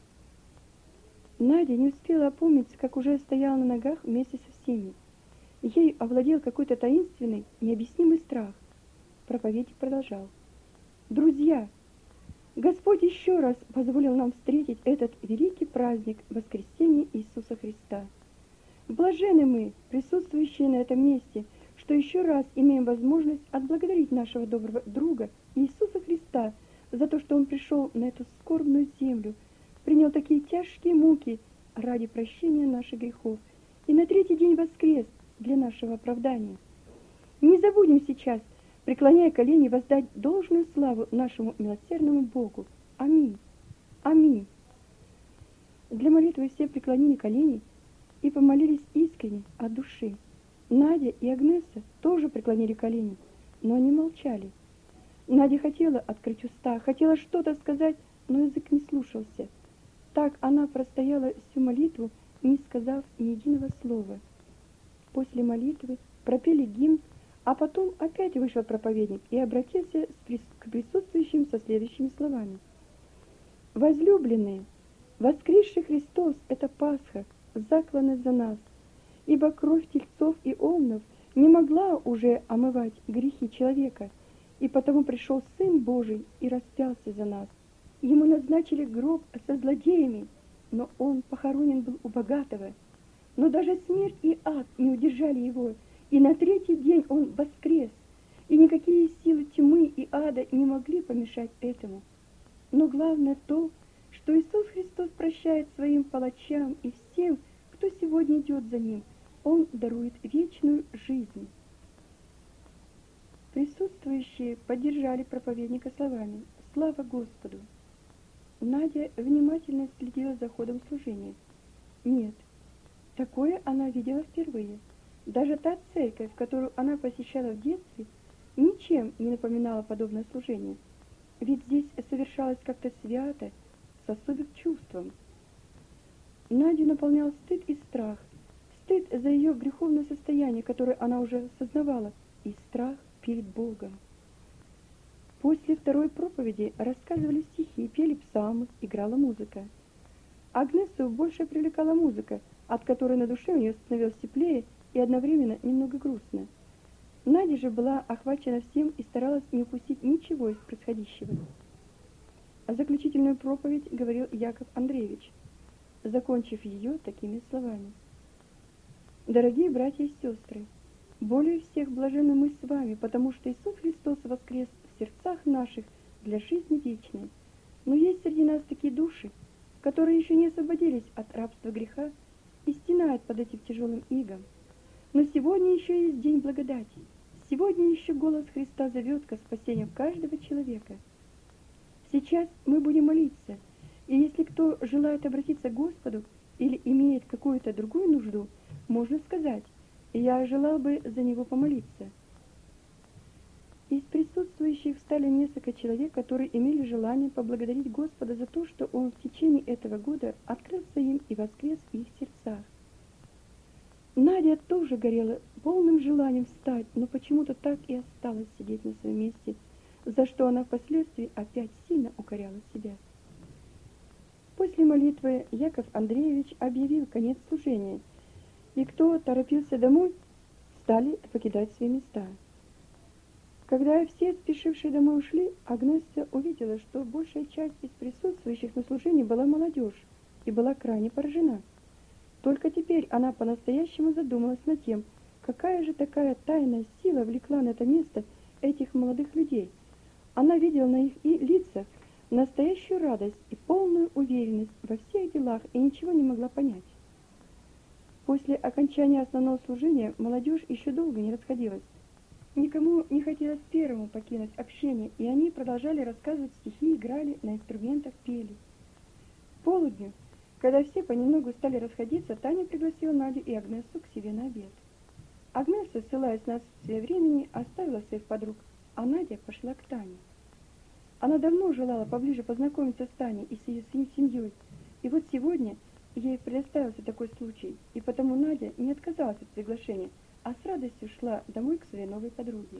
Надя не успела опомниться, как уже стояла на ногах вместе со всеми. Ею овладел какой-то таинственный, необъяснимый страх. Проповедник продолжал: «Друзья, Господь еще раз позволил нам встретить этот великий праздник воскресения Иисуса Христа. Блаженны мы, присутствующие на этом месте, что еще раз имеем возможность отблагодарить нашего доброго друга Иисуса Христа за то, что Он пришел на эту скорбную землю, принял такие тяжкие муки ради прощения наших грехов и на третий день воскрес для нашего оправдания. Не забудем сейчас, преклоняя колени, воздать должную славу нашему милосердному Богу. Аминь. Аминь. Для молитвы все преклонили колени и помолились искренне от души. Надя и Агнеса тоже преклонили колени, но они молчали. Надя хотела открыть уста, хотела что-то сказать, но язык не слушался. Так она простояла всю молитву, не сказав ни единого слова. После молитвы пропели гимн, а потом опять вышел проповедник и обратился к присутствующим со следующими словами. «Возлюбленные, воскресший Христос – это Пасха, закланный за нас, ибо кровь тельцов и овнов не могла уже омывать грехи человека, и потому пришел Сын Божий и распялся за нас. Ему назначили гроб со злодеями, но он похоронен был у богатого. Но даже смерть и ад не удержали его, и на третий день он воскрес, и никакие силы тьмы и ада не могли помешать этому. Но главное то, что Иисус Христос прощает своим палачам и всем, кто сегодня идет за Ним, Он дарует вечную жизнь». Присутствующие поддержали проповедника словами «Слава Господу!». Надя внимательно следила за ходом служения. Нет, такое она видела впервые. Даже та церковь, которую она посещала в детстве, ничем не напоминала подобное служение. Ведь здесь совершалось как-то свято, с особым чувством. Надю наполнял стыд и страх. Стыд за ее греховное состояние, которое она уже осознавала, и страх перед Богом. После второй проповеди рассказывали стихи, пели псалмы, играла музыка. Агнесу больше привлекала музыка, от которой на душе у нее становилось теплее и одновременно немного грустно. Надя же была охвачена всем и старалась не упустить ничего из происходящего. А заключительную проповедь говорил Яков Андреевич, закончив ее такими словами. «Дорогие братья и сестры, более всех блаженны мы с вами, потому что Иисус Христос воскрес в сердцах наших для жизни вечной. Но есть среди нас такие души, которые еще не освободились от рабства греха и стенают под этим тяжелым игом. Но сегодня еще есть день благодати. Сегодня еще голос Христа зовет ко спасению каждого человека. Сейчас мы будем молиться, и если кто желает обратиться к Господу или имеет какую-то другую нужду, можно сказать: «Я желал бы за него помолиться». Из присутствующих встали несколько человек, которые имели желание поблагодарить Господа за то, что Он в течение этого года открылся им и воскрес в их сердцах. Надя тоже горела полным желанием встать, но почему-то так и осталась сидеть на своем месте, за что она впоследствии опять сильно укоряла себя. После молитвы Яков Андреевич объявил конец служения, и кто торопился домой, стали покидать свои места. Когда все спешившие домой ушли, Агнесса увидела, что большая часть из присутствующих на служении была молодежь и была крайне поражена. Только теперь она по-настоящему задумалась над тем, какая же такая тайная сила влекла на это место этих молодых людей. Она видела на их лицах настоящую радость и полную уверенность во всех делах и ничего не могла понять. После окончания основного служения молодежь еще долго не расходилась. Никому не хотелось первому покинуть общение, и они продолжали рассказывать стихи, играли на инструментах, пели. К полудню, когда все понемногу стали расходиться, Таня пригласила Надю и Агнесу к себе на обед. Агнеса, ссылаясь на отсутствие времени, оставила своих подруг, а Надя пошла к Тане. Она давно желала поближе познакомиться с Таней и с ее семьей, и вот сегодня ей предоставился такой случай, и потому Надя не отказалась от приглашения, а с радостью шла домой к своей новой подруге.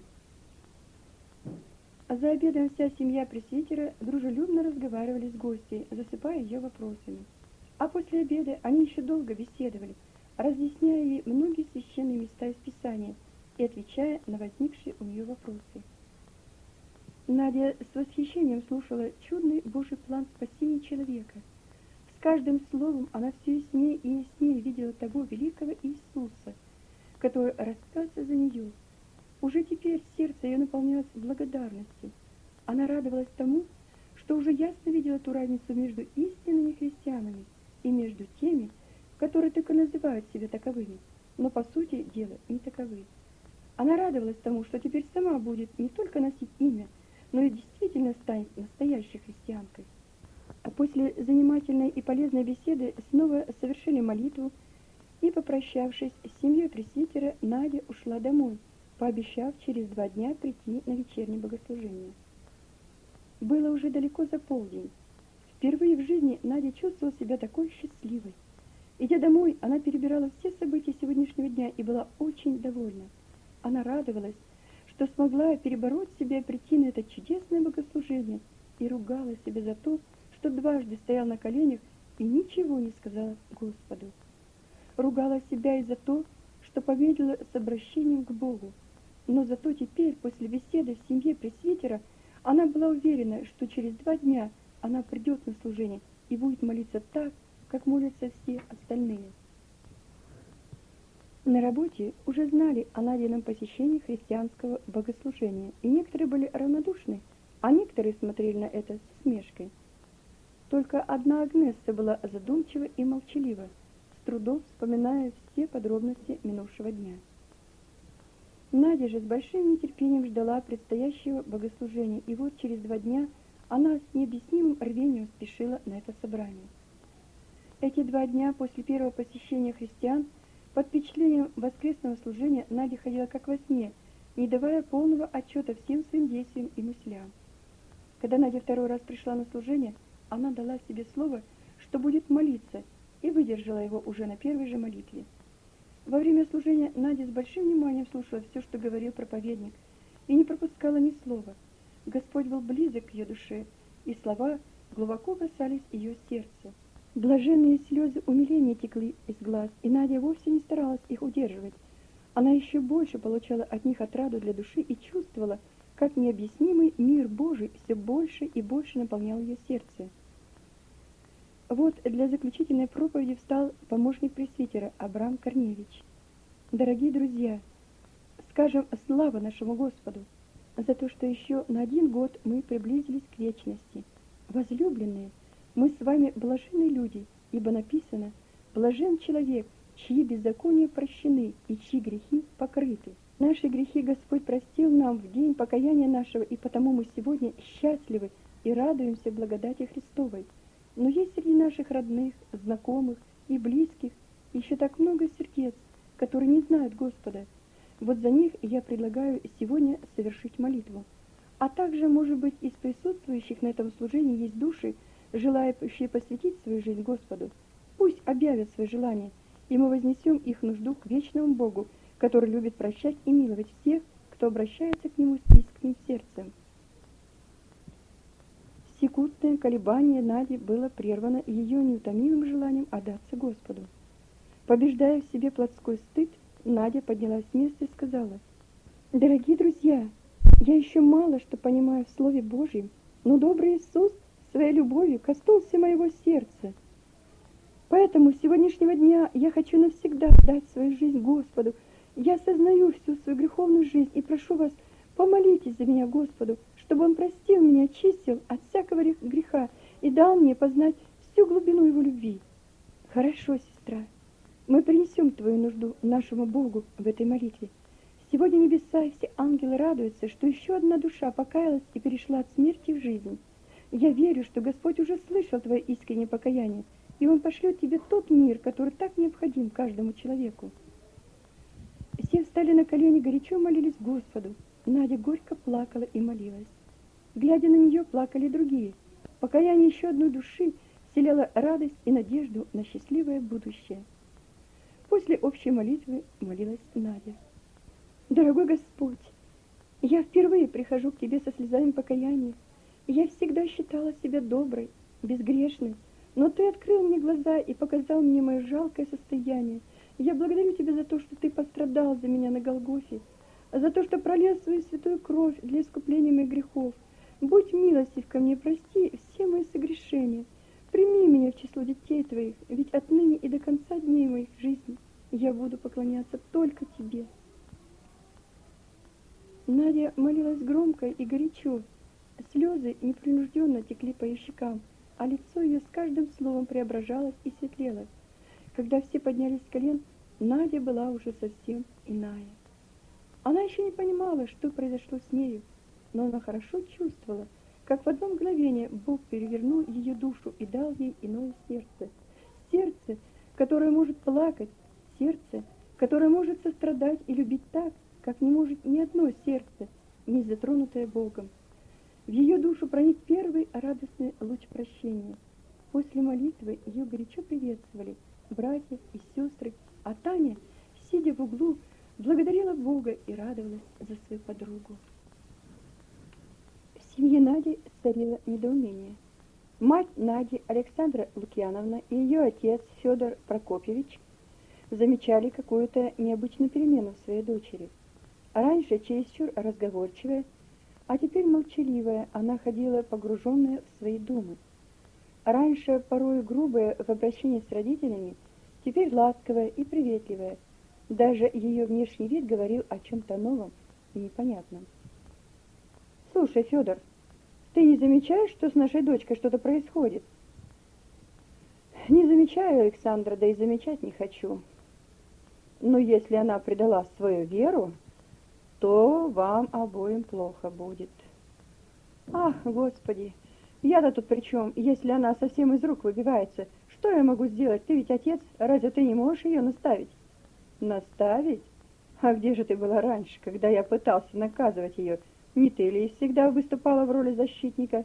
А за обедом вся семья пресвитера дружелюбно разговаривали с гостьей, засыпая ее вопросами. А после обеда они еще долго беседовали, разъясняя ей многие священные места из Писания и отвечая на возникшие у нее вопросы. Надя с восхищением слушала чудный Божий план спасения человека. С каждым словом она все яснее и яснее видела того великого Иисуса, который распялся за нее, Уже теперь сердце ее наполнялось благодарностью. Она радовалась тому, что уже ясно видела ту разницу между истинными христианами и между теми, которые только называют себя таковыми, но по сути дела не таковы. Она радовалась тому, что теперь сама будет не только носить имя, но и действительно станет настоящей христианкой. А после занимательной и полезной беседы снова совершили молитву, и, попрощавшись с семьей пресвитера, Надя ушла домой, пообещав через 2 дня прийти на вечернее богослужение. Было уже далеко за полдень. Впервые в жизни Надя чувствовала себя такой счастливой. Идя домой, она перебирала все события сегодняшнего дня и была очень довольна. Она радовалась, что смогла перебороть себя и прийти на это чудесное богослужение, и ругала себя за то, что дважды стояла на коленях и ничего не сказала Господу. Ругала себя и за то, что помедлила с обращением к Богу. Но зато теперь, после беседы в семье пресвитера, она была уверена, что через 2 дня она придет на служение и будет молиться так, как молятся все остальные. На работе уже знали о Надином посещении христианского богослужения, и некоторые были равнодушны, а некоторые смотрели на это с усмешкой. Только одна Агнесса была задумчива и молчалива, с трудом вспоминая все подробности минувшего дня. Надя же с большим нетерпением ждала предстоящего богослужения, и вот через 2 дня она с необъяснимым рвением спешила на это собрание. Эти 2 дня после первого посещения христиан под впечатлением воскресного служения Надя ходила как во сне, не давая полного отчета всем своим действиям и мыслям. Когда Надя 2-й раз пришла на служение, она дала себе слово, что будет молиться, и выдержала его уже на 1-й же молитве. Во время служения Надя с большим вниманием слушала все, что говорил проповедник, и не пропускала ни слова. Господь был близок к ее душе, и слова глубоко касались ее сердца. Блаженные слезы умиления текли из глаз, и Надя вовсе не старалась их удерживать. Она еще больше получала от них отраду для души и чувствовала, как необъяснимый мир Божий все больше и больше наполнял ее сердце. Вот для заключительной проповеди встал помощник пресвитера Абрам Корневич. Дорогие друзья, скажем слава нашему Господу за то, что еще на 1 год мы приблизились к вечности. Возлюбленные, мы с вами блаженные люди, ибо написано: блажен человек, чьи беззакония прощены и чьи грехи покрыты. Наши грехи Господь простил нам в день покаяния нашего, и потому мы сегодня счастливы и радуемся благодати Христовой. Но есть среди наших родных, знакомых и близких еще так много сердец, которые не знают Господа. Вот за них я предлагаю сегодня совершить молитву. А также, может быть, из присутствующих на этом служении есть души, желающие посвятить свою жизнь Господу. Пусть объявят свои желания, и мы вознесем их нужду к вечному Богу, который любит прощать и миловать всех, кто обращается к Нему с искренним сердцем. Секундное колебание Нади было прервано ее неутомимым желанием отдаться Господу. Побеждая в себе плотской стыд, Надя поднялась с места и сказала: «Дорогие друзья, я еще мало что понимаю в Слове Божьем, но добрый Иисус своей любовью коснулся моего сердца. Поэтому с сегодняшнего дня я хочу навсегда отдать свою жизнь Господу. Я осознаю всю свою греховную жизнь и прошу вас, помолитесь за меня Господу, чтобы Он простил меня, очистил от всякого греха и дал мне познать всю глубину Его любви». Хорошо, сестра, мы принесем твою нужду нашему Богу в этой молитве. Сегодня небеса и все ангелы радуются, что еще одна душа покаялась и перешла от смерти в жизнь. Я верю, что Господь уже слышал твое искреннее покаяние, и Он пошлет тебе тот мир, который так необходим каждому человеку. Все встали на колени, горячо молились Господу. Надя горько плакала и молилась. Глядя на нее, плакали другие. Покаяние еще одной души вселяло радость и надежду на счастливое будущее. После общей молитвы молилась Надя. «Дорогой Господь, я впервые прихожу к Тебе со слезами покаяния. Я всегда считала себя доброй, безгрешной, но Ты открыл мне глаза и показал мне мое жалкое состояние. Я благодарю Тебя за то, что Ты пострадал за меня на Голгофе, за то, что пролил свою святую кровь для искупления моих грехов. Будь милостив ко мне, прости все мои согрешения. Прими меня в число детей Твоих, ведь отныне и до конца дней моих жизни я буду поклоняться только Тебе». плечо. Слезы непринужденно текли по ее щекам, а лицо ее с каждым словом преображалось и светлело. Когда все поднялись с колен, Надя была уже совсем иная. Она еще не понимала, что произошло с нею, но она хорошо чувствовала, как в одно мгновение Бог перевернул ее душу и дал ей иное сердце. Сердце, которое может плакать, сердце, которое может сострадать и любить так, как не может ни одно сердце, не затронутое Богом. В ее душу проник первый радостный луч прощения. После молитвы ее горячо приветствовали братья и сестры, а Таня, сидя в углу, благодарила Бога и радовалась за свою подругу. В семье Нади царило недоумение. Мать Нади, Александра Лукьяновна, и ее отец Федор Прокопьевич замечали какую-то необычную перемену в своей дочери. Раньше чересчур разговорчивая, а теперь молчаливая, она ходила погруженная в свои думы. Раньше порой грубая в обращении с родителями, теперь ласковая и приветливая. Даже ее внешний вид говорил о чем-то новом и непонятном. «Слушай, Федор, ты не замечаешь, что с нашей дочкой что-то происходит?» «Не замечаю, Александра, да и замечать не хочу. Но если она предала свою веру, то вам обоим плохо будет». «Ах, Господи, я-то тут при чем, если она совсем из рук выбивается? Что я могу сделать? Ты ведь отец, разве ты не можешь ее наставить?» «Наставить? А где же ты была раньше, когда я пытался наказывать ее? Не ты ли всегда выступала в роли защитника?»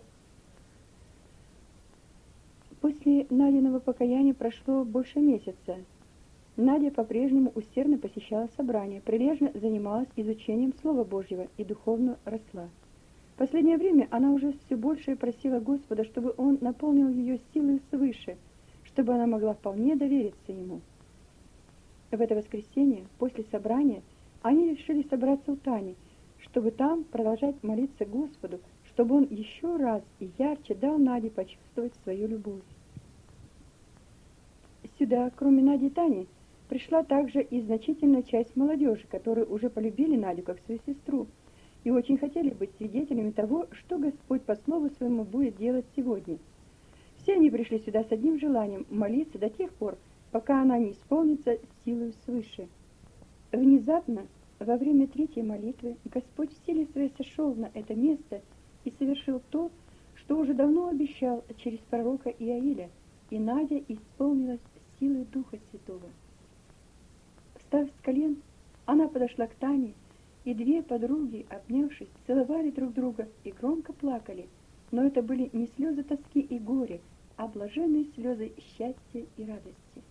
После Надиного покаяния прошло больше месяца. Надя по-прежнему усердно посещала собрания, прилежно занималась изучением Слова Божьего и духовно росла. В последнее время она уже все больше просила Господа, чтобы Он наполнил ее силой свыше, чтобы она могла вполне довериться Ему. В это воскресенье, после собрания, они решили собраться у Тани, чтобы там продолжать молиться Господу, чтобы Он еще раз и ярче дал Наде почувствовать свою любовь. Сюда, кроме Нади и Тани, пришла также и значительная часть молодежи, которые уже полюбили Надю как свою сестру и очень хотели быть свидетелями того, что Господь по слову своему будет делать сегодня. Все они пришли сюда с одним желанием молиться до тех пор, пока она не исполнится силою свыше. Внезапно, во время третьей молитвы, Господь в силе своей сошел на это место и совершил то, что уже давно обещал через пророка Иаиля, и Надя исполнилась силой Духа Святого. Встав с колен, она подошла к Тане, и две подруги, обнявшись, целовали друг друга и громко плакали, но это были не слезы тоски и горя, а блаженные слезы счастья и радости.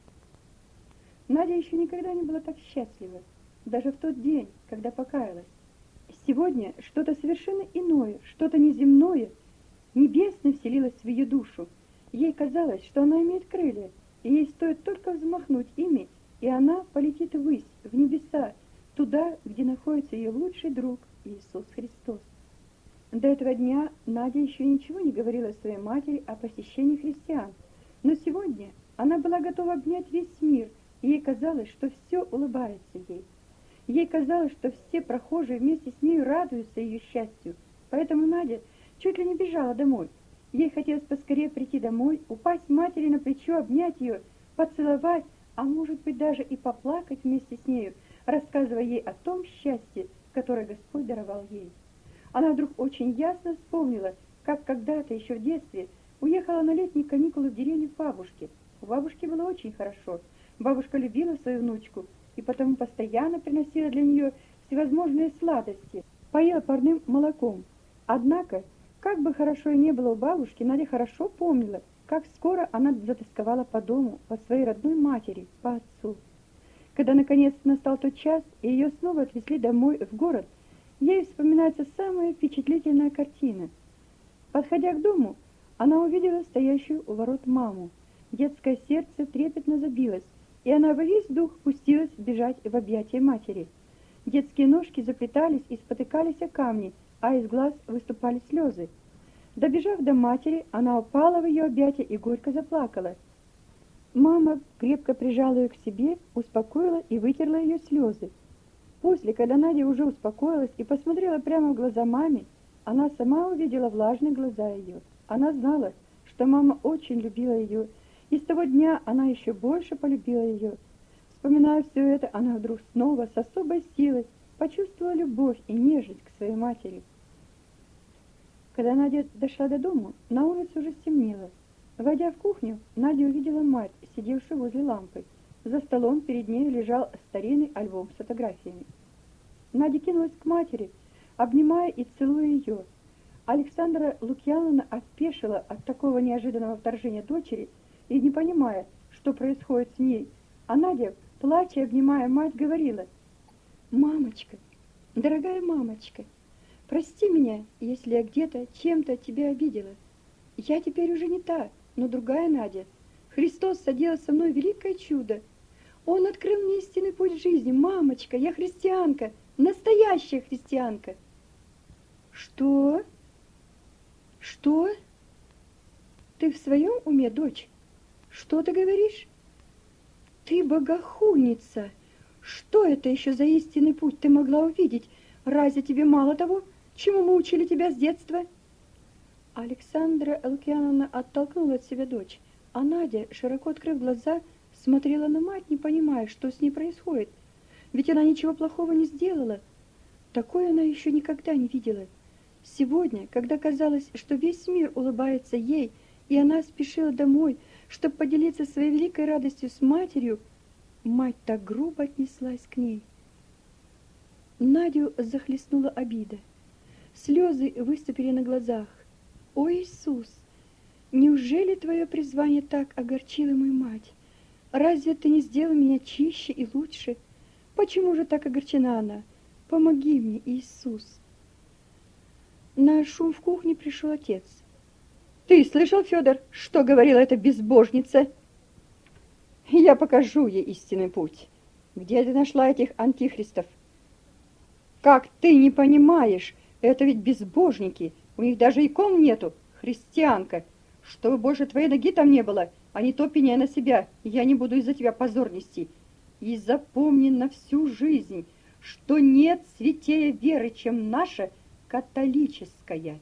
Надя еще никогда не была так счастлива, даже в тот день, когда покаялась. Сегодня что-то совершенно иное, что-то неземное, небесное вселилось в ее душу. Ей казалось, что она имеет крылья, и ей стоит только взмахнуть ими, и она полетит ввысь, в небеса, туда, где находится ее лучший друг Иисус Христос. До этого дня Надя еще ничего не говорила своей матери о посещении христиан, но сегодня она была готова обнять весь мир, и ей казалось, что все улыбается ей. Ей казалось, что все прохожие вместе с нею радуются ее счастью, поэтому Надя чуть ли не бежала домой. Ей хотелось поскорее прийти домой, упасть матери на плечо, обнять ее, поцеловать, а может быть даже и поплакать вместе с нею, рассказывая ей о том счастье, которое Господь даровал ей. Она вдруг очень ясно вспомнила, как когда-то еще в детстве уехала на летние каникулы в деревню к бабушке. У бабушки было очень хорошо. Бабушка любила свою внучку и потому постоянно приносила для нее всевозможные сладости, поила парным молоком. Однако, как бы хорошо и не было у бабушки, Надя хорошо помнила, как скоро она затосковала по дому, по своей родной матери, по отцу. Когда наконец настал тот час, и ее снова отвезли домой в город, ей вспоминается самая впечатлительная картина. Подходя к дому, она увидела стоящую у ворот маму. Детское сердце трепетно забилось, и она во весь дух пустилась бежать в объятия матери. Детские ножки заплетались и спотыкались о камни, а из глаз выступали слезы. Добежав до матери, она упала в ее объятия и горько заплакала. Мама крепко прижала ее к себе, успокоила и вытерла ее слезы. После, когда Надя уже успокоилась и посмотрела прямо в глаза маме, Она сама увидела влажные глаза ее. Она знала, что мама очень любила ее, и с того дня она еще больше полюбила ее. Вспоминая все это, она вдруг снова с особой силой почувствовала любовь и нежность к своей матери. Когда Надя дошла до дому, на улице уже стемнело. Войдя в кухню, Надя увидела мать, сидевшую возле лампы. За столом перед ней лежал старинный альбом с фотографиями. Надя кинулась к матери, обнимая и целуя ее. Александра Лукьяновна опешила от такого неожиданного вторжения дочери и, не понимая, что происходит с ней, а Надя, плача и обнимая мать, говорила: «Мамочка, дорогая мамочка, прости меня, если я где-то чем-то тебя обидела. Я теперь уже не та, но другая Надя. Христос соделал со мной великое чудо. Он открыл мне истинный путь жизни. Мамочка, я христианка, настоящая христианка». «Что? Что? Ты в своем уме, дочь? Что ты говоришь? Ты богохульница! Что это еще за истинный путь ты могла увидеть? Разве тебе мало того, чему мы учили тебя с детства?» Александра Лукьяновна оттолкнула от себя дочь, а Надя, широко открыв глаза, смотрела на мать, не понимая, что с ней происходит. Ведь она ничего плохого не сделала. Такое она еще никогда не видела. Сегодня, когда казалось, что весь мир улыбается ей, и она спешила домой, чтобы поделиться своей великой радостью с матерью, мать так грубо отнеслась к ней. Надю захлестнула обида. Слезы выступили на глазах. «О, Иисус, неужели твое призвание так огорчило мою мать? Разве ты не сделал меня чище и лучше? Почему же так огорчена она? Помоги мне, Иисус!» На шум в кухне пришел отец. «Ты слышал, Федор, что говорила эта безбожница? Я покажу ей истинный путь. Где ты нашла этих антихристов? Как ты не понимаешь, это ведь безбожники, у них даже икон нету, христианка. Чтобы больше твоей ноги там не было, а не то пеняй на себя, я не буду из-за тебя позор нести. И запомни на всю жизнь, что нет святее веры, чем наша католическая».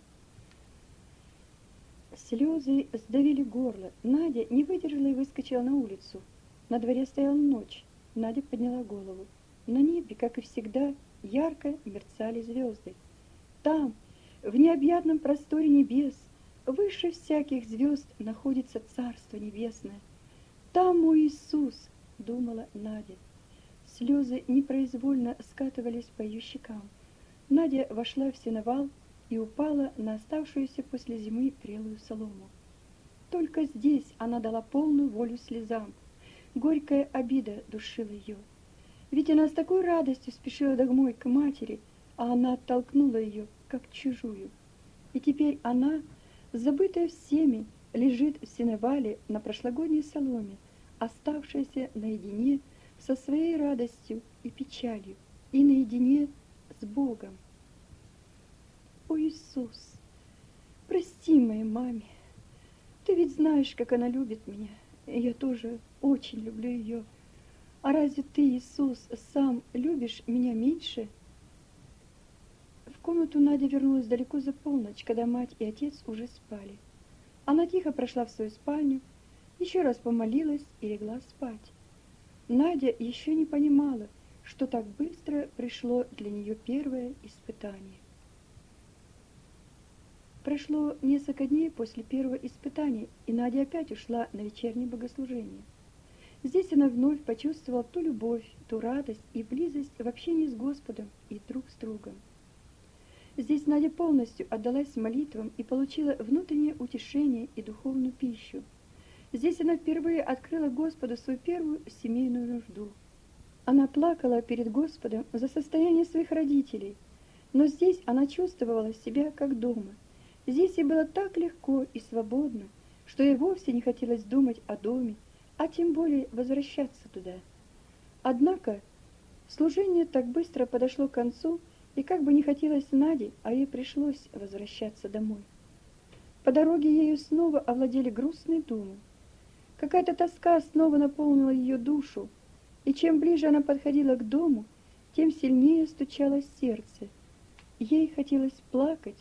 Слезы сдавили горло. Надя не выдержала и выскочила на улицу. На дворе стояла ночь. Надя подняла голову. На небе, как и всегда, ярко мерцали звезды. Там, в необъятном просторе небес, выше всяких звезд находится Царство Небесное. Там мой Иисус, думала Надя. Слезы непроизвольно скатывались по ее щекам. Надя вошла в сеновал и упала на оставшуюся после зимы прелую солому. Только здесь она дала полную волю слезам. Горькая обида душила ее. Ведь она с такой радостью спешила домой к матери, а она оттолкнула ее, как чужую. И теперь она, забытая всеми, лежит в сеновале на прошлогодней соломе, оставшаяся наедине со своей радостью и печалью, и наедине с Богом. «О, Иисус, прости моей маме. Ты ведь знаешь, как она любит меня, и я тоже очень люблю ее. А разве ты, Иисус, сам любишь меня меньше?» В комнату Надя вернулась далеко за полночь, когда мать и отец уже спали. Она тихо прошла в свою спальню, еще раз помолилась и легла спать. Надя еще не понимала, что так быстро пришло для нее первое испытание. Прошло несколько дней после первого испытания, и Надя опять ушла на вечернее богослужение. Здесь она вновь почувствовала ту любовь, ту радость и близость в общении с Господом и друг с другом. Здесь Надя полностью отдалась молитвам и получила внутреннее утешение и духовную пищу. Здесь она впервые открыла Господу свою первую семейную нужду. Она плакала перед Господом за состояние своих родителей, но здесь она чувствовала себя как дома. Здесь ей было так легко и свободно, что ей вовсе не хотелось думать о доме, а тем более возвращаться туда. Однако служение так быстро подошло к концу, и как бы не хотелось Наде, а ей пришлось возвращаться домой. По дороге ею снова овладели грустные думы. Какая-то тоска снова наполнила ее душу, и чем ближе она подходила к дому, тем сильнее стучалось сердце. Ей хотелось плакать,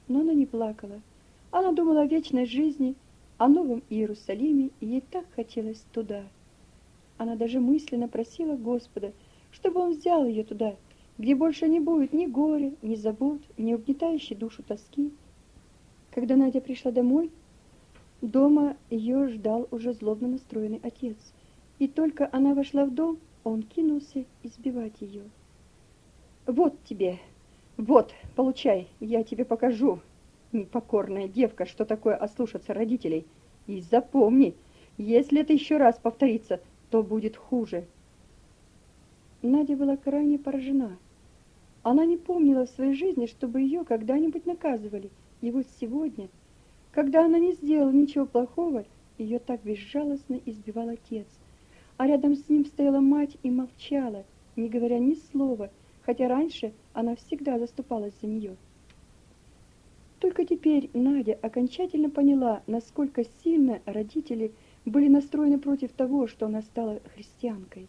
Но она не плакала. Она думала о вечной жизни, о новом Иерусалиме, и ей так хотелось туда. Она даже мысленно просила Господа, чтобы Он взял ее туда, где больше не будет ни горя, ни забот, ни угнетающей душу тоски. Когда Надя пришла домой, дома ее ждал уже злобно настроенный отец. И только она вошла в дом, он кинулся избивать ее. «Вот тебе! Вот, получай, я тебе покажу, непокорная девка, что такое ослушаться родителей. И запомни, если это еще раз повторится, то будет хуже». Надя была крайне поражена. Она не помнила в своей жизни, чтобы ее когда-нибудь наказывали. И вот сегодня, когда она не сделала ничего плохого, ее так безжалостно избивал отец. А рядом с ним стояла мать и молчала, не говоря ни слова, хотя раньше она всегда заступалась за нее. Только теперь Надя окончательно поняла, насколько сильно родители были настроены против того, что она стала христианкой.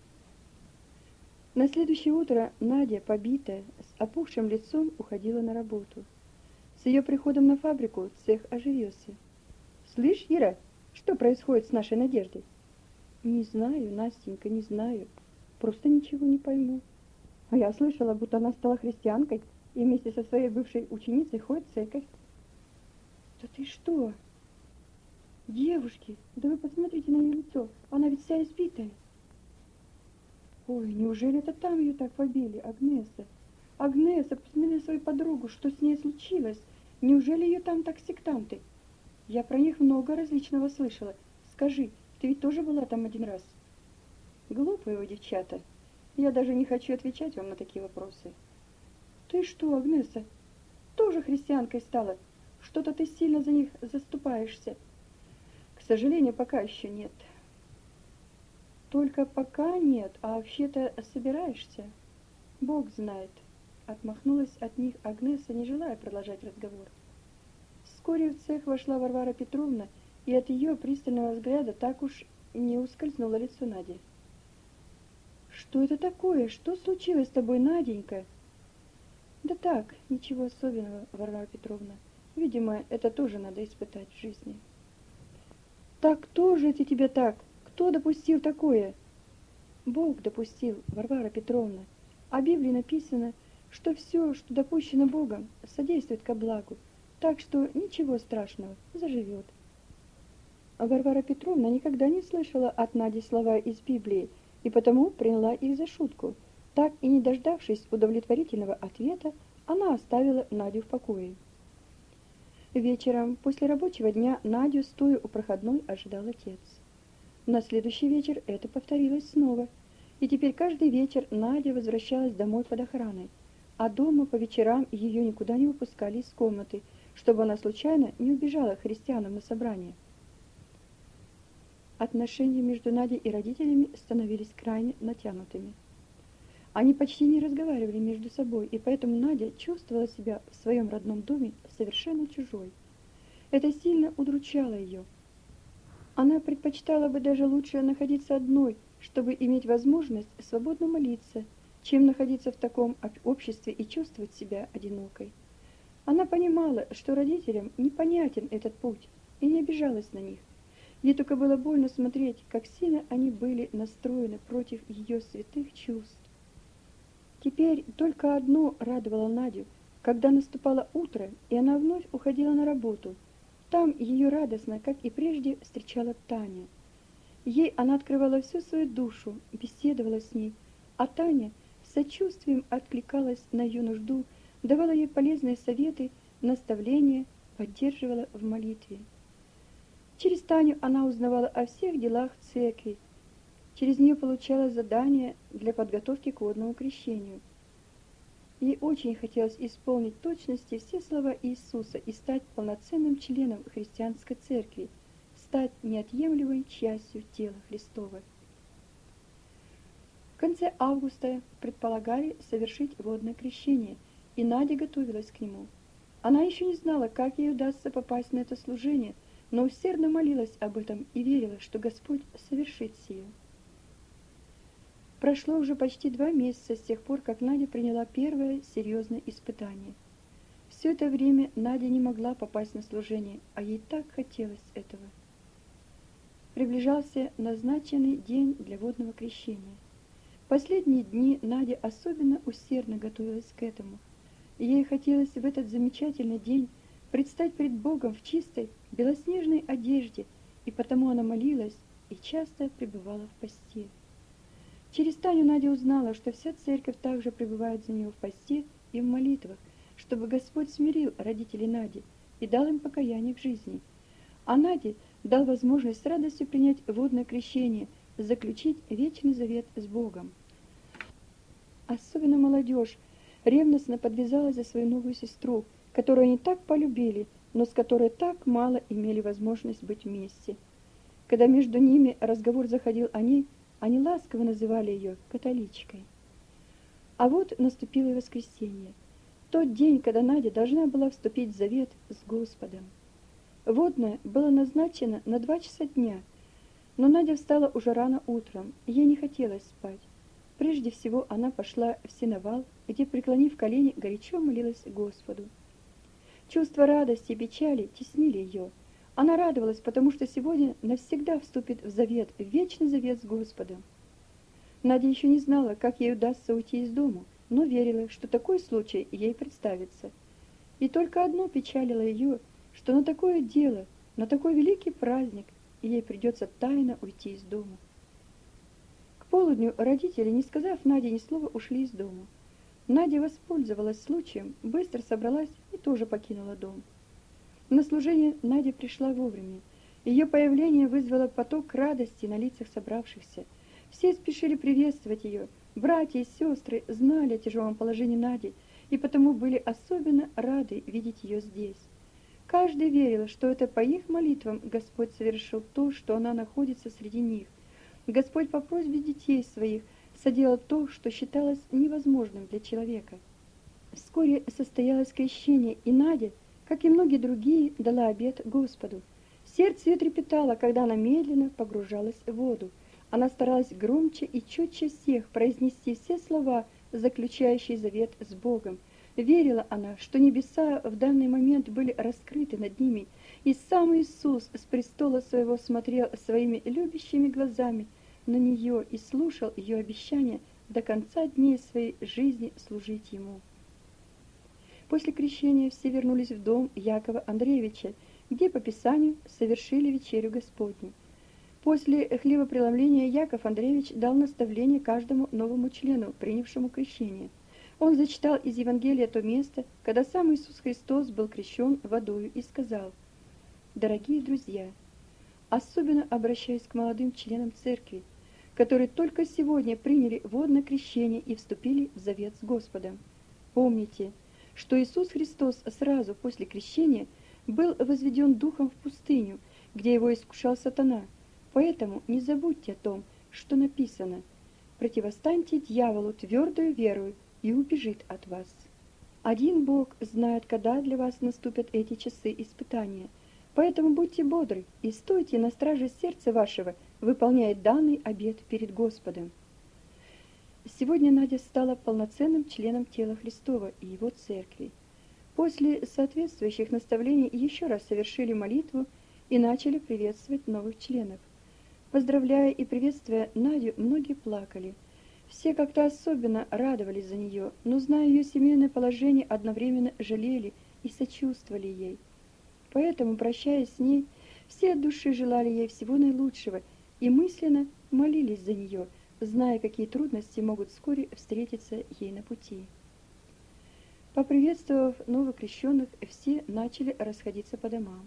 На следующее утро Надя, побитая, с опухшим лицом, уходила на работу. С ее приходом на фабрику цех оживился. «Слышь, Ира, что происходит с нашей Надеждой?» «Не знаю, Настенька, не знаю. Просто ничего не пойму. А я слышала, будто она стала христианкой и вместе со своей бывшей ученицей ходит в церковь». «Да ты что? Девушки, да вы посмотрите на ее лицо, она ведь вся избитая». «Ой, неужели это там ее так побили, Агнеса? Агнеса, посмотри на свою подругу, что с ней случилось? Неужели ее там так сектанты? Я про них много различного слышала. Скажи, ты ведь тоже была там один раз?» «Глупые вы, девчата. Я даже не хочу отвечать вам на такие вопросы». «Ты что, Агнеса, тоже христианкой стала? Что-то ты сильно за них заступаешься». «К сожалению, пока еще нет». «Только пока нет, а вообще-то собираешься?» «Бог знает», — отмахнулась от них Агнеса, не желая продолжать разговор. Вскоре в цех вошла Варвара Петровна, и от ее пристального взгляда так уж не ускользнуло лицо Нади. «Что это такое? Что случилось с тобой, Наденька?» «Да так, ничего особенного, Варвара Петровна. Видимо, это тоже надо испытать в жизни». «Так кто же это тебя так? Кто допустил такое?» «Бог допустил, Варвара Петровна. А в Библии написано, что все, что допущено Богом, содействует ко благу, так что ничего страшного, заживет». А Варвара Петровна никогда не слышала от Нади слова из Библии, и потому приняла их за шутку. Так и не дождавшись удовлетворительного ответа, она оставила Надю в покое. Вечером, после рабочего дня, Надю, стоя у проходной, ожидал отец. На следующий вечер это повторилось снова, и теперь каждый вечер Надя возвращалась домой под охраной, а дома по вечерам ее никуда не выпускали из комнаты, чтобы она случайно не убежала к христианам на собрание. Отношения между Надей и родителями становились крайне натянутыми. Они почти не разговаривали между собой, и поэтому Надя чувствовала себя в своем родном доме совершенно чужой. Это сильно удручало ее. Она предпочитала бы даже лучше находиться одной, чтобы иметь возможность свободно молиться, чем находиться в таком обществе и чувствовать себя одинокой. Она понимала, что родителям непонятен этот путь, и не обижалась на них. Ей только было больно смотреть, как сильно они были настроены против ее святых чувств. Теперь только одно радовало Надю, когда наступало утро, и она вновь уходила на работу. Там ее радостно, как и прежде, встречала Таня. Ей она открывала всю свою душу, беседовала с ней, а Таня с сочувствием откликалась на ее нужду, давала ей полезные советы, наставления, поддерживала в молитве. Через Таню она узнавала о всех делах церкви, через нее получала задания для подготовки к водному крещению. Ей очень хотелось исполнить в точности все слова Иисуса и стать полноценным членом христианской церкви, стать неотъемлемой частью тела Христова. В конце августа предполагали совершить водное крещение, и Надя готовилась к нему. Она еще не знала, как ей удастся попасть на это служение, но усердно молилась об этом и верила, что Господь совершит сие. Прошло уже почти 2 месяца с тех пор, как Надя приняла первое серьезное испытание. Все это время Надя не могла попасть на служение, а ей так хотелось этого. Приближался назначенный день для водного крещения. В последние дни Надя особенно усердно готовилась к этому. Ей хотелось в этот замечательный день предстать пред Богом в чистой, белоснежной одежде, и потому она молилась и часто пребывала в посте. Через Таню Надя узнала, что вся церковь также пребывает за нее в посте и в молитвах, чтобы Господь смирил родителей Нади и дал им покаяние к жизни. А Наде дал возможность с радостью принять водное крещение, заключить вечный завет с Богом. Особенно молодежь ревностно подвязалась за свою новую сестру, которую они так полюбили, но с которой так мало имели возможность быть вместе. Когда между ними разговор заходил о ней, они ласково называли ее католичкой. А вот наступило воскресенье, тот день, когда Надя должна была вступить в завет с Господом. Водное было назначено на 2 часа дня, но Надя встала уже рано утром, ей не хотелось спать. Прежде всего она пошла в сеновал, где, преклонив колени, горячо молилась Господу. Чувство радости и печали теснили ее. Она радовалась, потому что сегодня навсегда вступит в завет, в вечный завет с Господом. Надя еще не знала, как ей удастся уйти из дому, но верила, что такой случай ей представится. И только одно печалило ее, что на такое дело, на такой великий праздник ей придется тайно уйти из дома. К полудню родители, не сказав Наде ни слова, ушли из дома. Надя воспользовалась случаем, быстро собралась и тоже покинула дом. На служение Надя пришла вовремя. Ее появление вызвало поток радости на лицах собравшихся. Все спешили приветствовать ее. Братья и сестры знали о тяжелом положении Нади и потому были особенно рады видеть ее здесь. Каждый верил, что это по их молитвам Господь совершил то, что она находится среди них. Господь по просьбе детей своих соделал то, что считалось невозможным для человека. Вскоре состоялось крещение, и Надя, как и многие другие, дала обет Господу. Сердце ее трепетало, когда она медленно погружалась в воду. Она старалась громче и четче всех произнести все слова, заключающие завет с Богом. Верила она, что небеса в данный момент были раскрыты над ними, и сам Иисус с престола своего смотрел своими любящими глазами на нее и слушал ее обещания до конца дней своей жизни служить Ему. После крещения все вернулись в дом Якова Андреевича, где по Писанию совершили вечерю Господню. После хлебопреломления Яков Андреевич дал наставление каждому новому члену, принявшему крещение. Он зачитал из Евангелия то место, когда сам Иисус Христос был крещен водою, и сказал: «Дорогие друзья, особенно обращаясь к молодым членам церкви, которые только сегодня приняли водное крещение и вступили в завет с Господом, помните, что Иисус Христос сразу после крещения был возведен Духом в пустыню, где его искушал сатана. Поэтому не забудьте о том, что написано: противостаньте дьяволу твердою верою, и убежит от вас. Один Бог знает, когда для вас наступят эти часы испытания. Поэтому будьте бодры и стойте на страже сердца вашего, выполняя данный обет перед Господом». Сегодня Надя стала полноценным членом тела Христова и Его церкви. После соответствующих наставлений еще раз совершили молитву и начали приветствовать новых членов. Поздравляя и приветствуя Надю, многие плакали. Все как-то особенно радовались за нее, но, зная ее семейное положение, одновременно жалели и сочувствовали ей. Поэтому, прощаясь с ней, все от души желали ей всего наилучшего и мысленно молились за нее, зная, какие трудности могут вскоре встретиться ей на пути. Поприветствовав новокрещенных, все начали расходиться по домам.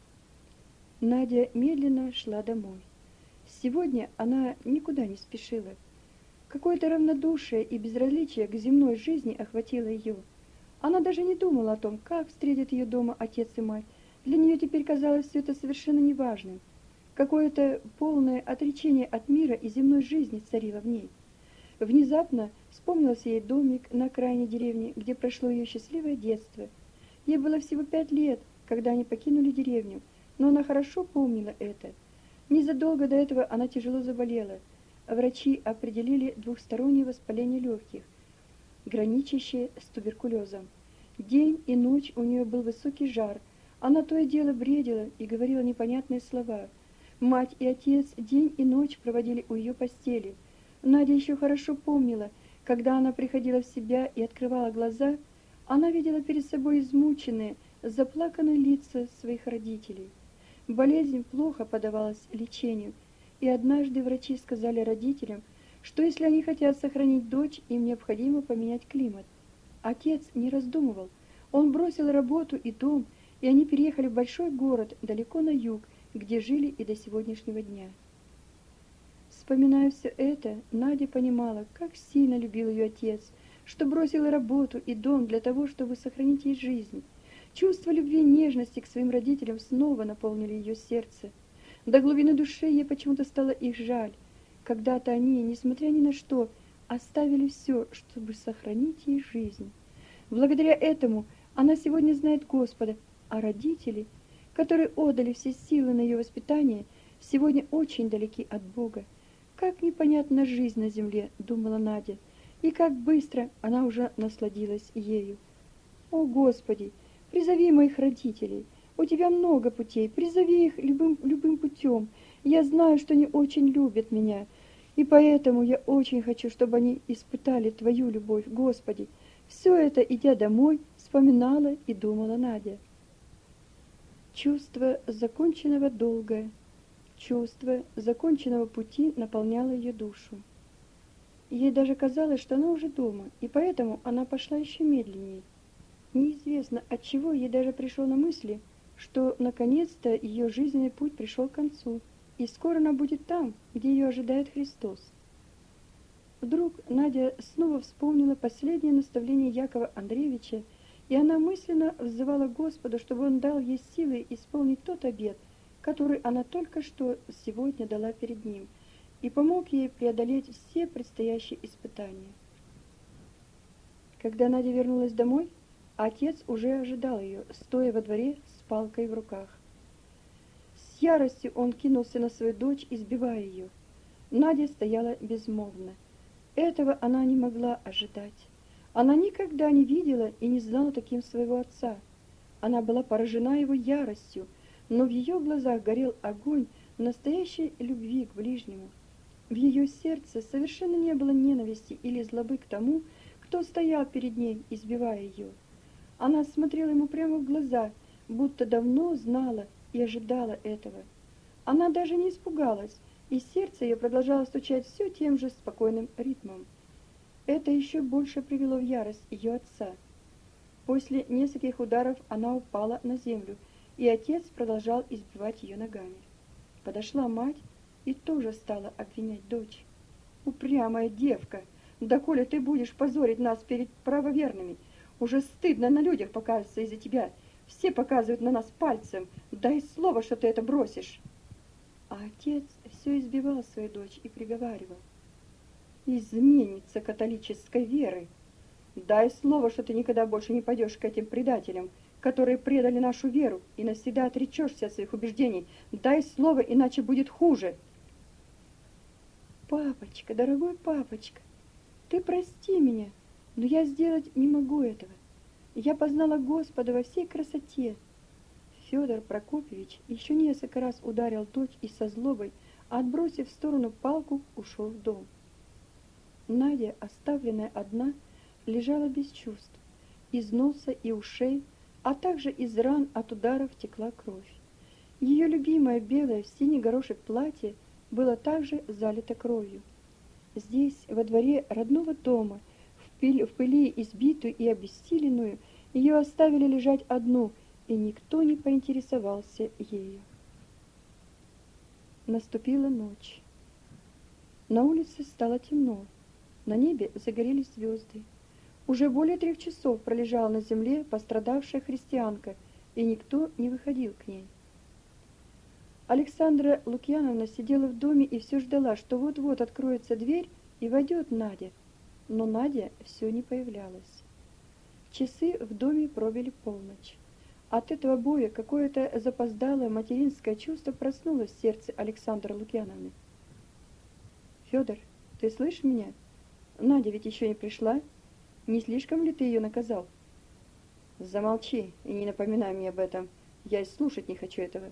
Надя медленно шла домой. Сегодня она никуда не спешила. Какое-то равнодушие и безразличие к земной жизни охватило ее. Она даже не думала о том, как встретят ее дома отец и мать. Для нее теперь казалось все это совершенно неважным. Какое-то полное отречение от мира и земной жизни царило в ней. Внезапно вспомнился ей домик на окраине деревни, где прошло ее счастливое детство. Ей было всего 5 лет, когда они покинули деревню, но она хорошо помнила это. Незадолго до этого она тяжело заболела. Врачи определили двухстороннее воспаление легких, граничащее с туберкулезом. День и ночь у нее был высокий жар, она то и дело бредила и говорила непонятные слова. Мать и отец день и ночь проводили у ее постели. Надя еще хорошо помнила, когда она приходила в себя и открывала глаза, она видела перед собой измученные, заплаканные лица своих родителей. Болезнь плохо поддавалась лечению, и однажды врачи сказали родителям, что если они хотят сохранить дочь, им необходимо поменять климат. Отец не раздумывал. Он бросил работу и дом, и они переехали в большой город далеко на юг, где жили и до сегодняшнего дня. Вспоминая все это, Надя понимала, как сильно любил ее отец, что бросил и работу, и дом для того, чтобы сохранить ей жизнь. Чувство любви и нежности к своим родителям снова наполнили ее сердце. До глубины души ей почему-то стало их жаль. Когда-то они, несмотря ни на что, оставили все, чтобы сохранить ей жизнь. Благодаря этому она сегодня знает Господа, а родители, которые отдали все силы на ее воспитание, сегодня очень далеки от Бога. Как непонятна жизнь на земле, думала Надя, и как быстро она уже насладилась ею. О, Господи, призови моих родителей. У тебя много путей, призови их любым путем. Я знаю, что они очень любят меня, и поэтому я очень хочу, чтобы они испытали Твою любовь, Господи. Все это, идя домой, вспоминала и думала Надя. Чувство законченного долга, чувство законченного пути наполняло ее душу. Ей даже казалось, что она уже дома, и поэтому она пошла еще медленнее. Неизвестно, от чего ей даже пришло на мысли, что наконец-то ее жизненный путь пришел к концу, и скоро она будет там, где ее ожидает Христос. Вдруг Надя снова вспомнила последнее наставление Якова Андреевича, и она мысленно взывала Господу, чтобы Он дал ей силы исполнить тот обет, который она только что сегодня дала перед Ним, и помог ей преодолеть все предстоящие испытания. Когда Надя вернулась домой, отец уже ожидал ее, стоя во дворе с палкой в руках. С яростью он кинулся на свою дочь, избивая ее. Надя стояла безмолвно. Этого она не могла ожидать. Она никогда не видела и не знала таким своего отца. Она была поражена его яростью, но в ее глазах горел огонь настоящей любви к ближнему. В ее сердце совершенно не было ненависти или злобы к тому, кто стоял перед ней, избивая ее. Она смотрела ему прямо в глаза, будто давно знала и ожидала этого. Она даже не испугалась, и сердце ее продолжало стучать все тем же спокойным ритмом. Это еще больше привело в ярость ее отца. После нескольких ударов она упала на землю, и отец продолжал избивать ее ногами. Подошла мать и тоже стала обвинять дочь. «Упрямая девка! Доколе ты будешь позорить нас перед правоверными? Уже стыдно на людях показываться из-за тебя. Все показывают на нас пальцем. Дай слово, что ты это бросишь!» А отец все избивал свою дочь и приговаривал: «Изменница католической веры! Дай слово, что ты никогда больше не пойдешь к этим предателям, которые предали нашу веру, и навсегда отречешься от своих убеждений. Дай слово, иначе будет хуже!» «Папочка, дорогой папочка, ты прости меня, но я сделать не могу этого. Я познала Господа во всей красоте». Федор Прокопьевич еще несколько раз ударил дочь и со злобой, отбросив в сторону палку, ушел в дом. Надя, оставленная одна, лежала без чувств. Из носа и ушей, а также из ран от ударов текла кровь. Ее любимое белое в синий горошек платье было также залито кровью. Здесь, во дворе родного дома, в пыли избитую и обессиленную, ее оставили лежать одну, и никто не поинтересовался ею. Наступила ночь. На улице стало темно. На небе загорелись звезды. Уже более 3 часов пролежала на земле пострадавшая христианка, и никто не выходил к ней. Александра Лукьяновна сидела в доме и все ждала, что вот-вот откроется дверь и войдет Надя. Но Надя все не появлялась. Часы в доме пробили полночь. От этого боя какое-то запоздалое материнское чувство проснулось в сердце Александры Лукьяновны. «Федор, ты слышишь меня? Надя ведь еще не пришла. Не слишком ли ты ее наказал?» Замолчи и не напоминай мне об этом. Я и слушать не хочу этого.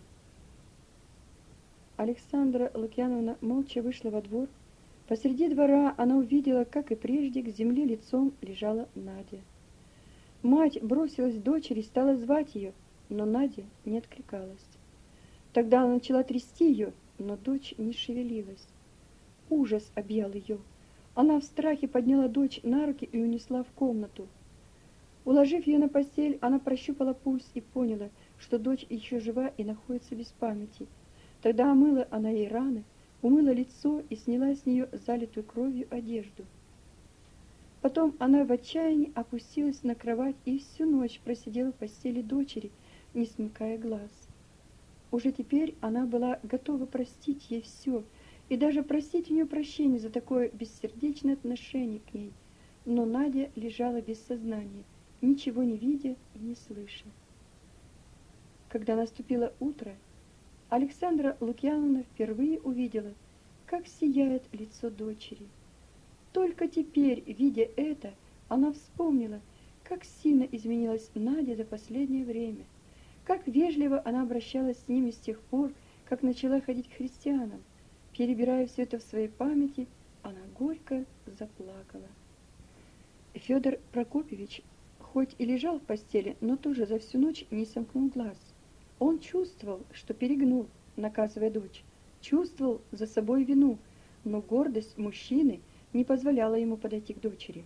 Александра Лукьяновна молча вышла во двор. Посреди двора она увидела, как и прежде, к земле лицом лежала Надя. Мать бросилась к дочери, стала звать ее, но Надя не откликалась. Тогда она начала трясти ее, но дочь не шевелилась. Ужас объял ее. Она в страхе подняла дочь на руки и унесла в комнату. Уложив ее на постель, она прощупала пульс и поняла, что дочь еще жива и находится без памяти. Тогда омыла она ей раны, умыла лицо и сняла с нее залитую кровью одежду. Потом она в отчаянии опустилась на кровать и всю ночь просидела в постели дочери, не смыкая глаз. Уже теперь она была готова простить ей все, и даже просить у нее прощения за такое бессердечное отношение к ней. Но Надя лежала без сознания, ничего не видя и не слыша. Когда наступило утро, Александра Лукьяновна впервые увидела, как сияет лицо дочери. Только теперь, видя это, она вспомнила, как сильно изменилась Надя за последнее время, как вежливо она обращалась с ними с тех пор, как начала ходить к христианам. Перебирая все это в своей памяти, она горько заплакала. Федор Прокопьевич хоть и лежал в постели, но тоже за всю ночь не сомкнул глаз. Он чувствовал, что перегнул, наказывая дочь, чувствовал за собой вину, но гордость мужчины не позволяла ему подойти к дочери.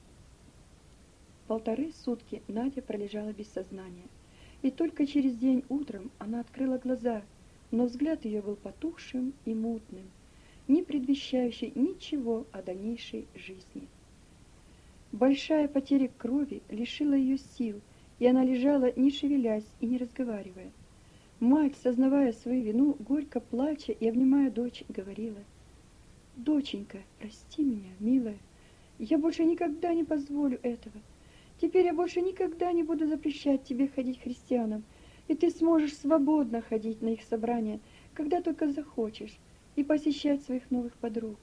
1,5 сутки Надя пролежала без сознания, и только через день утром она открыла глаза, но взгляд ее был потухшим и мутным, не предвещающий ничего о дальнейшей жизни. Большая потеря крови лишила ее сил, и она лежала, не шевелясь и не разговаривая. Мать, сознавая свою вину, горько плача и обнимая дочь, говорила: «Доченька, прости меня, милая, я больше никогда не позволю этого. Теперь я больше никогда не буду запрещать тебе ходить к христианам, и ты сможешь свободно ходить на их собрания, когда только захочешь, и посещать своих новых подруг».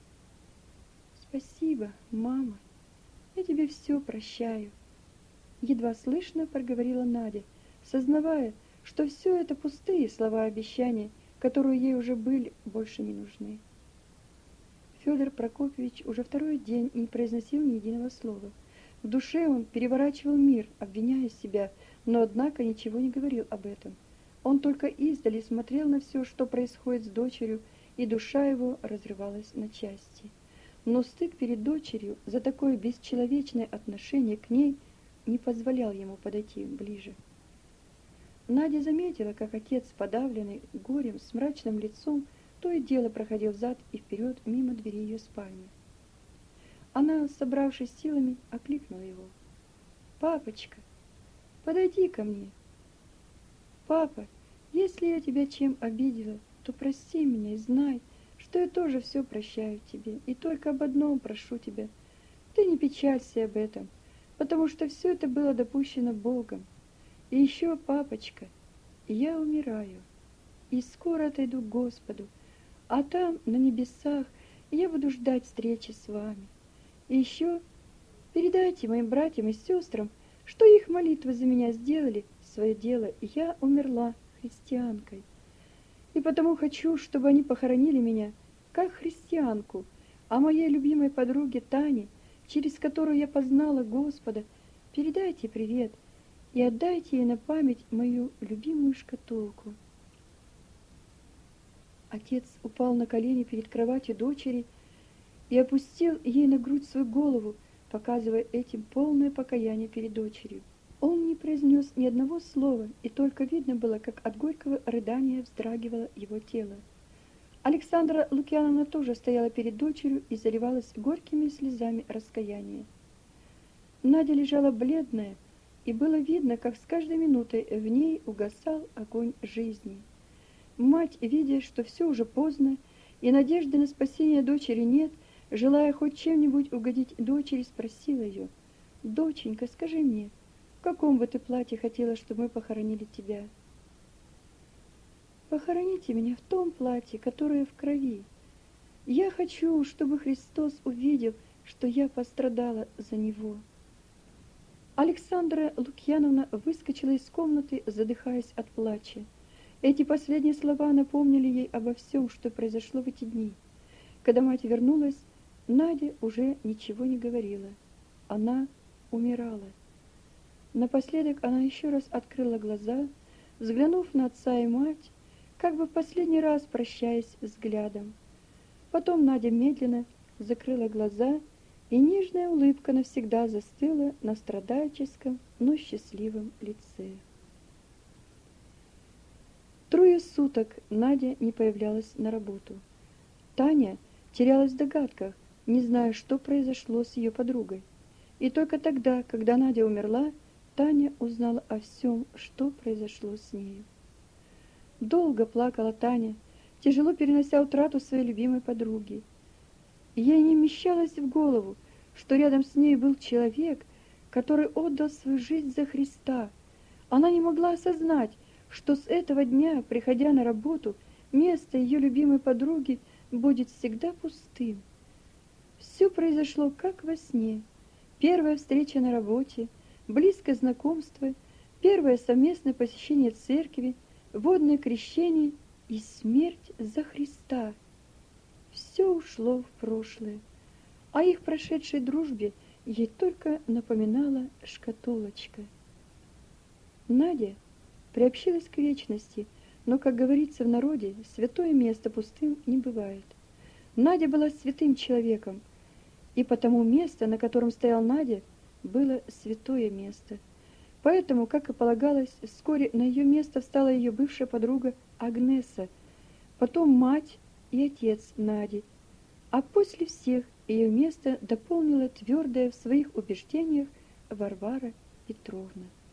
«Спасибо, мама, я тебе все прощаю», — едва слышно проговорила Надя, сознавая, что все это пустые слова обещания, которые ей уже были больше не нужны. Федор Прокопьевич уже второй день не произносил ни единого слова. В душе он переворачивал мир, обвиняя себя, но однако ничего не говорил об этом. Он только издали смотрел на все, что происходит с дочерью, и душа его разрывалась на части. Но стыд перед дочерью за такое бесчеловечное отношение к ней не позволял ему подойти ближе. Надя заметила, как отец, подавленный горем, с мрачным лицом, то и дело проходил взад и вперед мимо двери ее спальни. Она, собравшись силами, окликнула его. «Папочка, подойди ко мне. Папа, если я тебя чем обидела, то прости меня и знай, что я тоже все прощаю тебе, и только об одном прошу тебя. Ты не печалься об этом, потому что все это было допущено Богом. И еще, папочка, я умираю, и скоро отойду к Господу, а там, на небесах, я буду ждать встречи с вами. И еще передайте моим братьям и сестрам, что их молитвы за меня сделали свое дело, и я умерла христианкой. И потому хочу, чтобы они похоронили меня как христианку, а моей любимой подруге Тане, через которую я познала Господа, передайте привет и отдайте ей на память мою любимую шкатулку». Отец упал на колени перед кроватью дочери и опустил ей на грудь свою голову, показывая этим полное покаяние перед дочерью. Он не произнес ни одного слова, и только видно было, как от горького рыдания вздрагивало его тело. Александра Лукьяновна тоже стояла перед дочерью и заливалась горькими слезами раскаяния. Надя лежала бледная, и было видно, как с каждой минутой в ней угасал огонь жизни. Мать, видя, что все уже поздно, и надежды на спасение дочери нет, желая хоть чем-нибудь угодить дочери, спросила ее: «Доченька, скажи мне, в каком бы ты платье хотела, чтобы мы похоронили тебя?» «Похороните меня в том платье, которое в крови. Я хочу, чтобы Христос увидел, что я пострадала за Него». Александра Лукьяновна выскочила из комнаты, задыхаясь от плача. Эти последние слова напомнили ей обо всем, что произошло в эти дни. Когда мать вернулась, Надя уже ничего не говорила. Она умирала. Напоследок она еще раз открыла глаза, взглянув на отца и мать, как бы в последний раз прощаясь взглядом. Потом Надя медленно закрыла глаза, и нежная улыбка навсегда застыла на страдальческом, но счастливом лице. 3 суток Надя не появлялась на работу. Таня терялась в догадках, не зная, что произошло с ее подругой. И только тогда, когда Надя умерла, Таня узнала о всем, что произошло с нею. Долго плакала Таня, тяжело перенося утрату своей любимой подруги. Ей не вмещалось в голову, что рядом с ней был человек, который отдал свою жизнь за Христа. Она не могла осознать, что с этого дня, приходя на работу, место ее любимой подруги будет всегда пустым. Все произошло как во сне. Первая встреча на работе, близкое знакомство, первое совместное посещение церкви, водное крещение и смерть за Христа. Все ушло в прошлое, а их прошедшей дружбе ей только напоминала шкатулочка. Надя приобщилась к вечности, но, как говорится в народе, святое место пустым не бывает. Надя была святым человеком, и потому место, на котором стояла Надя, было святое место. Поэтому, как и полагалось, вскоре на ее место встала ее бывшая подруга Агнеса, потом мать и отец Нади, а после всех ее место дополнила твердая в своих убеждениях Варвара Петровна.